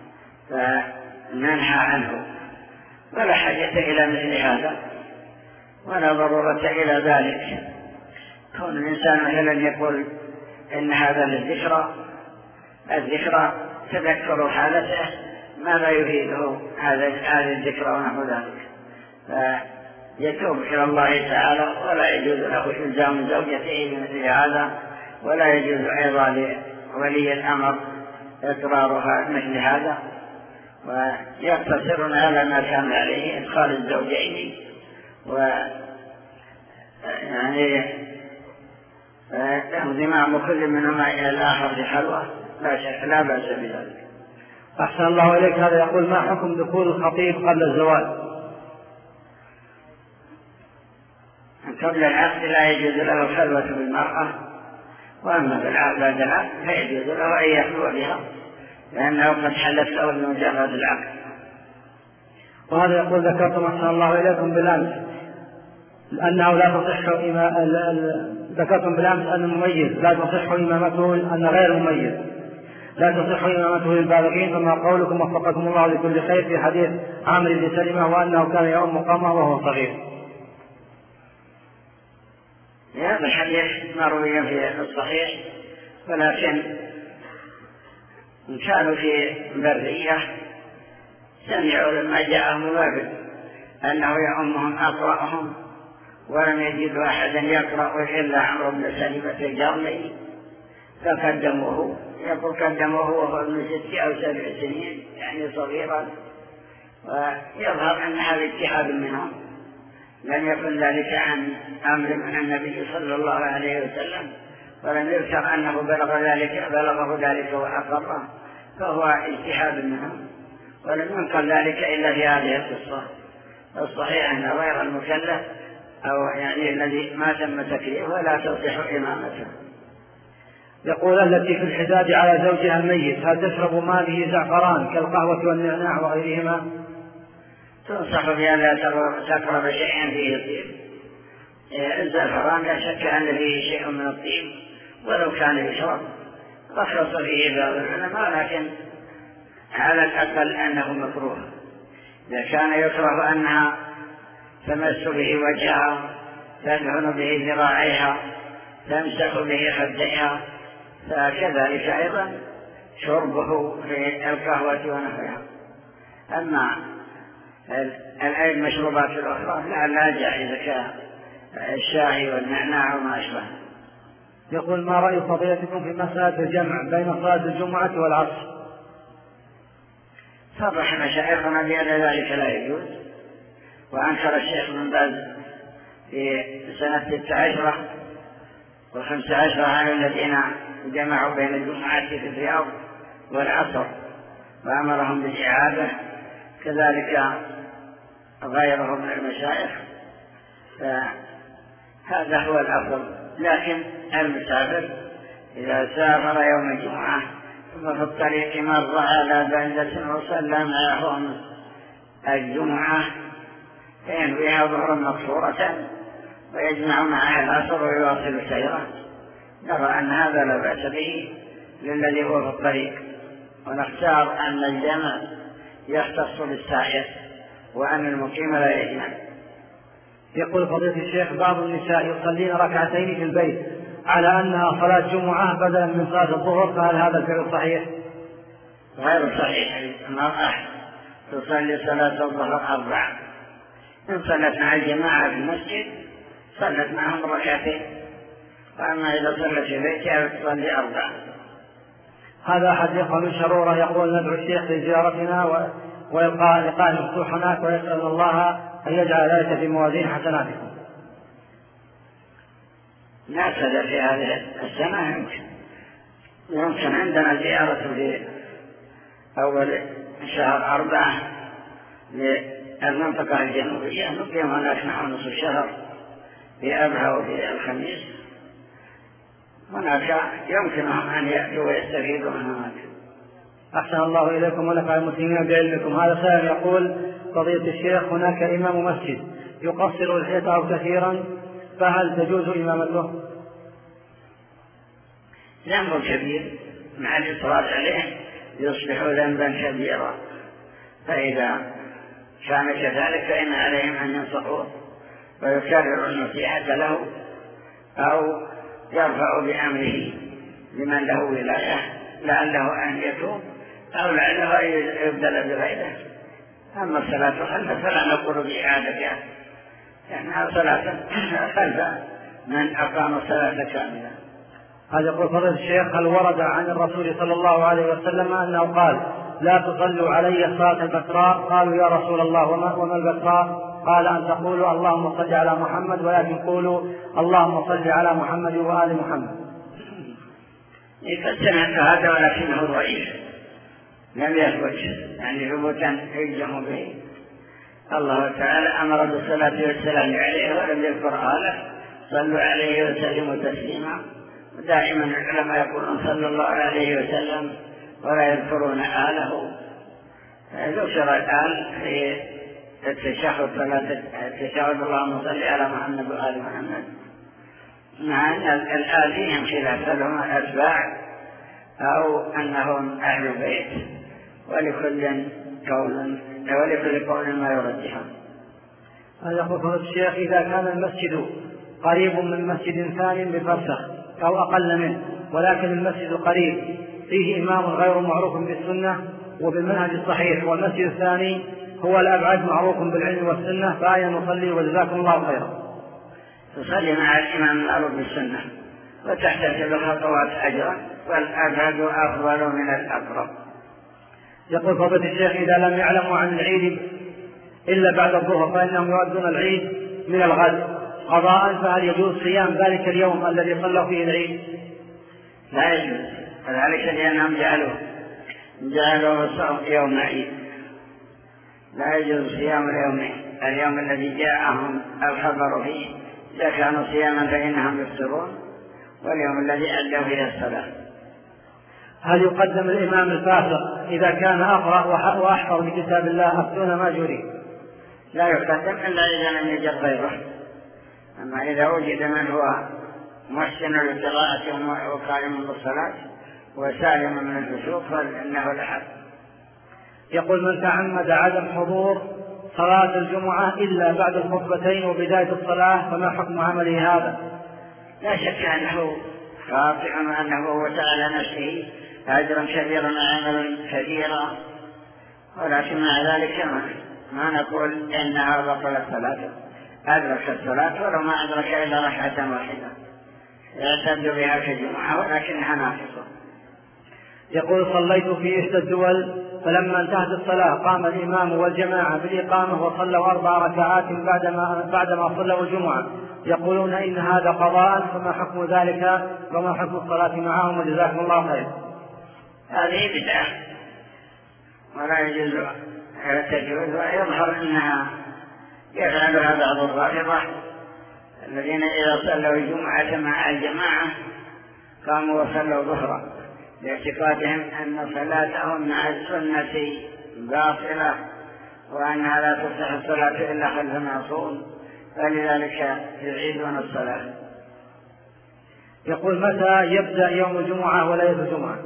فننهى عنه، ولا حاجة إلى مثل هذا ولا ضرورة إلى ذلك. كون الإنسان مثلا يقول إن هذا للذكرى، الذكرى تذكر حالته ما لا يفيده هذه الذكرى ونحو ذلك، فيتوب إلى الله تعالى، ولا يجوز له إلزام زوجته بمثل هذا، ولا يجوز أيضا لولي الأمر إقرارها مثل هذا، ويقتصرون على ما كان عليه إدخال الزوجين و يعني انضمام كل منهما إلى الآخر في حلوة لا, لا بأس بذلك. أحسن الله إليك. هذا يقول: ما حكم دخول الخطيب قبل الزواج؟ قبل العقد لا يجوز له الخلوة بالمرأة وأما في العبادة فيجوز له أن يخلو بها لأنه قد حلت له بمجرد العقل. وهذا يقول ذكرتم أحسن الله إليكم بالأمس أنه لا تصح إما... ال... ال... ذكرتم بالأمس أن المميز لا تصح إمامته أن غير المميز لا تصح إمامته للبالغين، فما قولكم وفقكم الله لكل خير في حديث عامر بن سلمة وأنه كان يؤم قومه وهو صغير؟ هذا الحديث مروي في الصحيح، ولكن كانوا في برية سمعوا لما جاءهم الوفد أنه يؤمهم أقرأهم ولم يجدوا أحدا يقرأ إلا عمرو بن سلمة الجرمي فقدموه. يقول قدموه وهو ابن ست أو سبع سنين يعني صغيرا، ويظهر أن هذا اجتهاد منهم، لم يكن ذلك عن أمر من النبي صلى الله عليه وسلم، ولم يذكر أنه بلغ ذلك بلغه ذلك وأقره، فهو اجتهاد منهم، ولم ينقل ذلك إلا في هذه القصة. الصحيح أن غير المكلف أو يعني الذي ما تم تكليفه ولا تصح إمامته. يقول التي في الحداد على زوجها الميت هل تشرب ما به زعفران كالقهوة والنعناع وغيرهما؟ تنصح بها لا تقرب شيئا فيه طيب. الزعفران لا شك أن فيه شيء من الطيب ولو كان يشرب، رخص فيه بعض العلماء، لكن على الأقل أنه مكروه. إذا كان يكره أنها تمس به وجهها، تدهن به ذراعيها، تمسح به خديها، فكذلك أيضا شربه في القهوة ونحوها. أما المشروبات الأخرى لا لا جائزة كالشاي والنعناع وما أشبه. يقول ما رأي فضيلتكم في مسألة الجمع بين صلاة الجمعة والعصر؟ صرح مشايخنا بأن ذلك لا يجوز، وأنكر الشيخ بن باز في سنة ستة عشرة وخمسة عشرة على الذين جمعوا بين الجمعة في الرياض والعصر وأمرهم بالإعادة، كذلك غيرهم من المشايخ، فهذا هو الأفضل. لكن المسافر إذا سافر يوم الجمعة ثم في الطريق مر على بلدة وصلى معهم الجمعة فينويها ظهرا مقصورة ويجمع معها العصر ويواصل سيره، نرى أن هذا لا بأس به للذي هو في الطريق، ونختار أن الجمع يختص بالسائر وأن المقيم لا يجمع. يقول فضيلة الشيخ بعض النساء يصلين ركعتين في البيت على أنها صلاة جمعة بدلا من صلاة الظهر، فهل هذا الفعل صحيح؟ غير صحيح. المرأة تصلي صلاة الظهر أربعة، إن صلت مع الجماعة في المسجد صلت معهم ركعتين، وأما إذا صلت في بيتها تصلي أربعة. هذا أحد الإخوة من شرورة يقول ندعو الشيخ لزيارتنا ويلقى لقاء مفتوح هناك، ويسأل الله أن يجعل ذلك في موازين حسناتكم. نعتذر في هذه السنة يمكن يمكن عندنا زيارة في أول شهر أربعة للمنطقة الجنوبية، نقيم هناك نحو نصف شهر في أبها وفي الخميس، هناك يمكنهم أن يأتوا ويستفيدوا من هناك. أحسن الله إليكم ونفع المسلمين بعلمكم. هذا سائل يقول فضيلة الشيخ هناك إمام مسجد يقصر لحيته كثيرا، فهل تجوز إمامته؟ ذنب كبير مع الإصرار عليه يصبح ذنبا كبيرا، فإذا كان كذلك فإن عليهم أن ينصحوه ويكرروا النصيحة له أو يرفع بأمره لمن له ولاية لعله أن يتوب أو لعله أن يبدل بغيره. أما الصلاة خلف فلا نقول بإعادتها لأنها صلاة خلف من أقام الصلاة كاملة. هذا يقول فضيلة الشيخ هل ورد عن الرسول صلى الله عليه وسلم أنه قال لا تصلوا علي صلاة البتراء؟ قالوا يا رسول الله وما البتراء؟ قال أن تقولوا اللهم صل على محمد ولكن قولوا اللهم صل على محمد وآل محمد. قد سمعت هذا ولكنه ضعيف لم يثبت يعني ثبوتا يجزم به. الله تعالى أمر بالصلاة والسلام عليه ولم يذكر آله صلوا عليه وسلموا تسليما، دائما العلماء يقولون صلى الله عليه وسلم ولا يذكرون آله. ذكر الآن في التشهد صلاة التشهد اللهم صل على محمد وآل محمد، مع أن الآل فيهم خلاف هل هم الأتباع أو أنهم أهل البيت، ولكل قول ولكل قول ما يرجحه. هذا يقول الشيخ: إذا كان المسجد قريب من مسجد ثاني بفرسخ أو أقل منه، ولكن المسجد قريب فيه إمام غير معروف بالسنة وبالمنهج الصحيح، والمسجد الثاني هو الأبعد معروف بالعلم والسنة، فأين نصلي وجزاكم الله خيرا؟ تصلي مع الإمام المعروف بالسنة وتحتسب الخطوات أجرا، والأبعد أفضل من الأقرب. يقول فضيلة الشيخ: إذا لم يعلموا عن العيد إلا بعد الظهر فإنهم يؤدون العيد من الغد قضاء، فهل يجوز صيام ذلك اليوم الذي صلوا فيه العيد؟ لا يجوز، وذلك لأنهم جعلوا جعلوا الصوم يوم عيد. لا يجوز صيام اليومين، اليوم الذي جاءهم الخبر فيه إذا كانوا صياما فإنهم يفطرون، واليوم الذي أدوا فيه الصلاة. هل يقدم الإمام الفاسق إذا كان أقرأ وأحفظ بكتاب الله أفتون ماجوري؟ لا يقدم إلا إذا لم يجد غيره، أما إذا وجد من هو محسن للقراءة وقائم بالصلاة وسالم من الفسوق فإنه لحق. يقول: من تعمد عدم حضور صلاة الجمعة إلا بعد الخطبتين وبداية الصلاة فما حكم عمله هذا؟ لا شك أنه خاطئ وأنه وسع على نفسه أجرا كبيرا وعملا كبيرا، ولكن مع ذلك ما, ما نقول إنها بطلت صلاته، أدرك الصلاة ولو ما أدرك إلا ركعة واحدة يعتد بها كجمعة ولكنها ناقصة. يقول: صليت في إحدى الدول فلما انتهت الصلاة قام الإمام والجماعة بالإقامة وصلوا أربع ركعات بعدما, بعدما صلوا الجمعة، يقولون إن هذا قضاء، فما حكم ذلك وما حكم الصلاة معهم وجزاكم الله خير؟ هذه بدعة ولا يجوز التجويز، ويظهر أنها يفعلها بعض الرافضة الذين إذا صلوا الجمعة مع الجماعة قاموا وصلوا ظهرا لاعتقادهم أن صلاتهم مع السنة باطلة وأنها لا تصح الصلاة إلا خلف معصوم، فلذلك يعيدون الصلاة. يقول: متى يبدأ يوم الجمعة وليلة الجمعة؟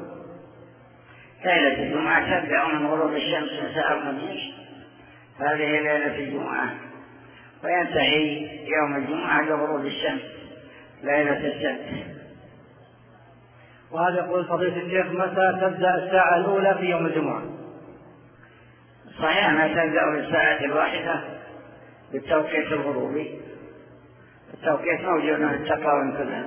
ليلة الجمعة تبدأ من غروب الشمس مساء الخميس، هذه ليلة الجمعة، وينتهي يوم الجمعة بغروب الشمس ليلة السبت. وهذا يقول: فضيلة الشيخ، متى تبدأ الساعة الأولى في يوم الجمعة؟ صحيح ما تبدأ بالساعة الواحدة بالتوقيت الغروبي، التوقيت موجود في التقاوم كلها.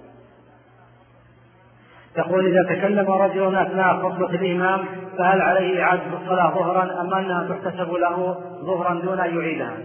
يقول: إذا تكلم رجل أثناء خطبة الإمام فهل عليه إعادة الصلاة ظهرا أم أنها تحتسب له ظهرا دون أن يعيدها؟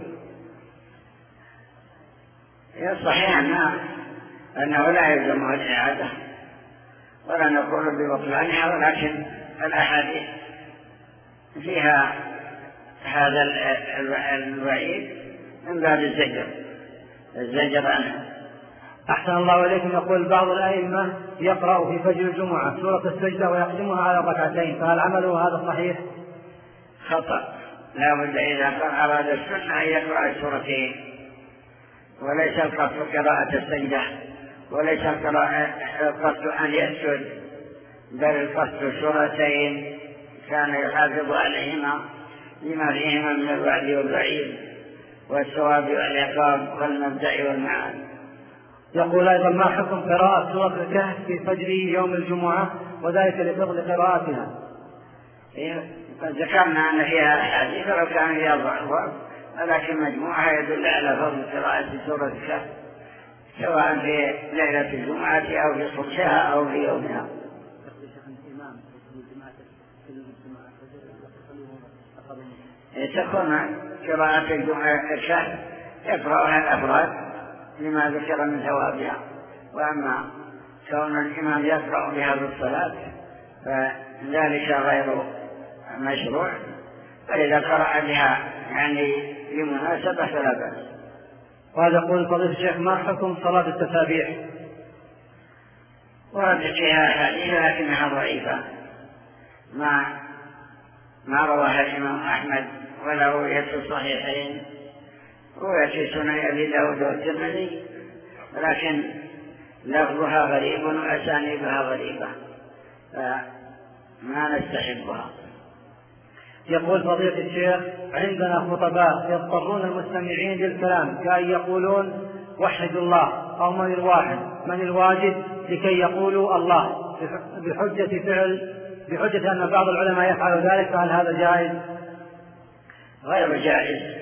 صحيح أنه لا يلزمه الإعادة ولا نقول ببطلانها، ولكن الأحاديث فيها هذا الوعيد من باب الزجر الزجر عنها. أحسن الله إليكم. يقول: بعض الأئمة يقرأ في فجر الجمعة سورة السجدة ويقسمها على ركعتين، فهل عمله هذا صحيح؟ خطأ، لا بد إذا أراد السنة أن يقرأ السورتين، وليس القصد قراءة السجدة، وليس القصد أن يسجد، بل القصد سورتين كان يحافظ عليهما لما فيهما من الوعد والوعيد والثواب والعقاب والمبدأ والمعاد. يقول أيضا: ما حكم قراءة سورة الكهف في فجر يوم الجمعة وذلك لفضل قراءتها؟ ذكرنا أن فيها أحاديث ولو كان فيها ضعف، ولكن مجموعها يدل على فضل قراءة سورة الكهف سواء في ليلة الجمعة أو في صبحها أو في يومها. تكون قراءة الكهف يقرأها الأفراد لما ذكر من ثوابها، وأما كون الإمام يقرأ بهذه الصلاة فذلك غير مشروع، فإذا قرأ بها يعني لمناسبة فلا بأس. وهذا يقول: فضيلة الشيخ، ما حكم صلاة التسابيح؟ ورد فيها حديث لكنها ضعيفة، ما ما رواها الإمام أحمد ولا رويت في الصحيحين، رويت في سنن أبي داود والترمذي، ولكن لفظها غريب وأسانيدها غريبة فما نستحبها. يقول فضيلة الشيخ: عندنا خطباء يضطرون المستمعين للكلام كأن يقولون وحدوا الله أو من الواحد من الواجد لكي يقولوا الله بحجة فعل بحجة أن بعض العلماء يفعل ذلك، فهل هذا جائز؟ غير جائز.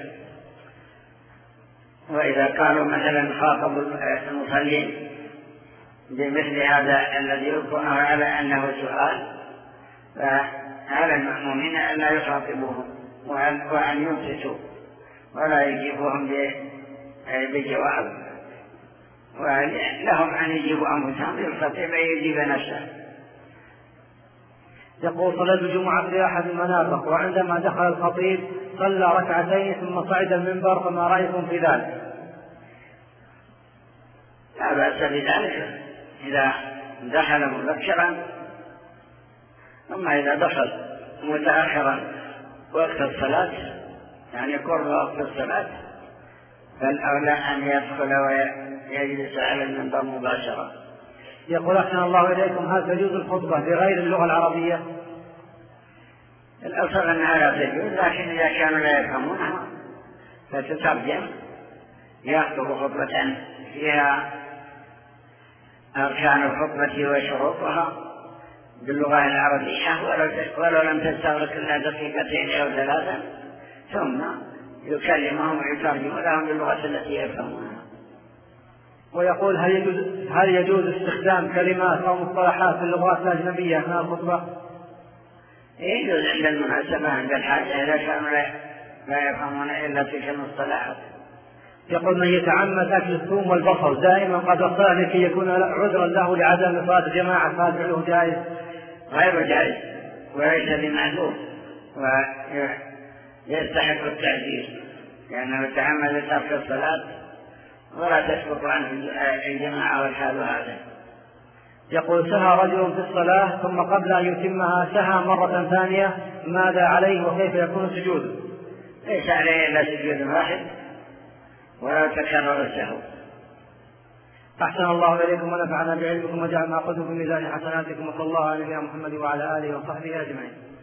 وإذا قالوا مثلا خاطبوا المصلين بمثل هذا الذي يلقونه على أنه سؤال، فعلى المأمومين أن لا يخاطبوهم وأن ينصتوا ولا يجيبوهم بجواب، ولهم أن يجيبوا أنفسهم، يستطيع أن يجيب نفسه. يقول: صلاة الجمعة في أحد المنافق، وعندما دخل الخطيب صلى ركعتين ثم صعد المنبر، فما رأيكم في ذلك؟ لا بأس بذلك إذا دخل مبكرا، أما إذا دخل متأخرا وقت الصلاة يعني قرب وقت الصلاة فالأولى أن يدخل ويجلس على المنبر مباشرة. يقول: أحسن الله إليكم، هل تجوز الخطبة بغير اللغة العربية؟ الأصل أنها لا تجوز، لكن إذا كانوا لا يفهمونها فتترجم، يخطب خطبة فيها أركان الخطبة وشروطها باللغة العربية ولو لم تستغرق إلا دقيقتين أو ثلاثة، ثم يكلمهم ويترجم لهم باللغة التي يفهمونها. ويقول: هل يجوز, هل يجوز استخدام كلمات أو مصطلحات في اللغات الأجنبية أثناء الخطبة؟ يجوز عند المناسبة، عند الحاجة، إذا كانوا لا يفهمون إلا تلك المصطلحات. يقول: من يتعمد أكل الثوم والبصل دائما قد الصلاة لكي يكون عذرا له لعدم صلاة الجماعة، فهل فعله جائز؟ غير جائز وليس بمعذور ويستحق التعزير، لأنه يتعمد ترك الصلاة ولا تسقط عنه الجماعة والحال هذا. يقول: سهى رجل في الصلاة ثم قبل أن يتمها سهى مرة ثانية، ماذا عليه وكيف يكون سجوده؟ ليس عليه إلا سجود واحد ولا تكرر السهو. أحسن الله إليكم ونفعنا بعلمكم وجعلنا قدوة في ميزان حسناتكم، وصلى الله على نبينا محمد وعلى آله وصحبه أجمعين.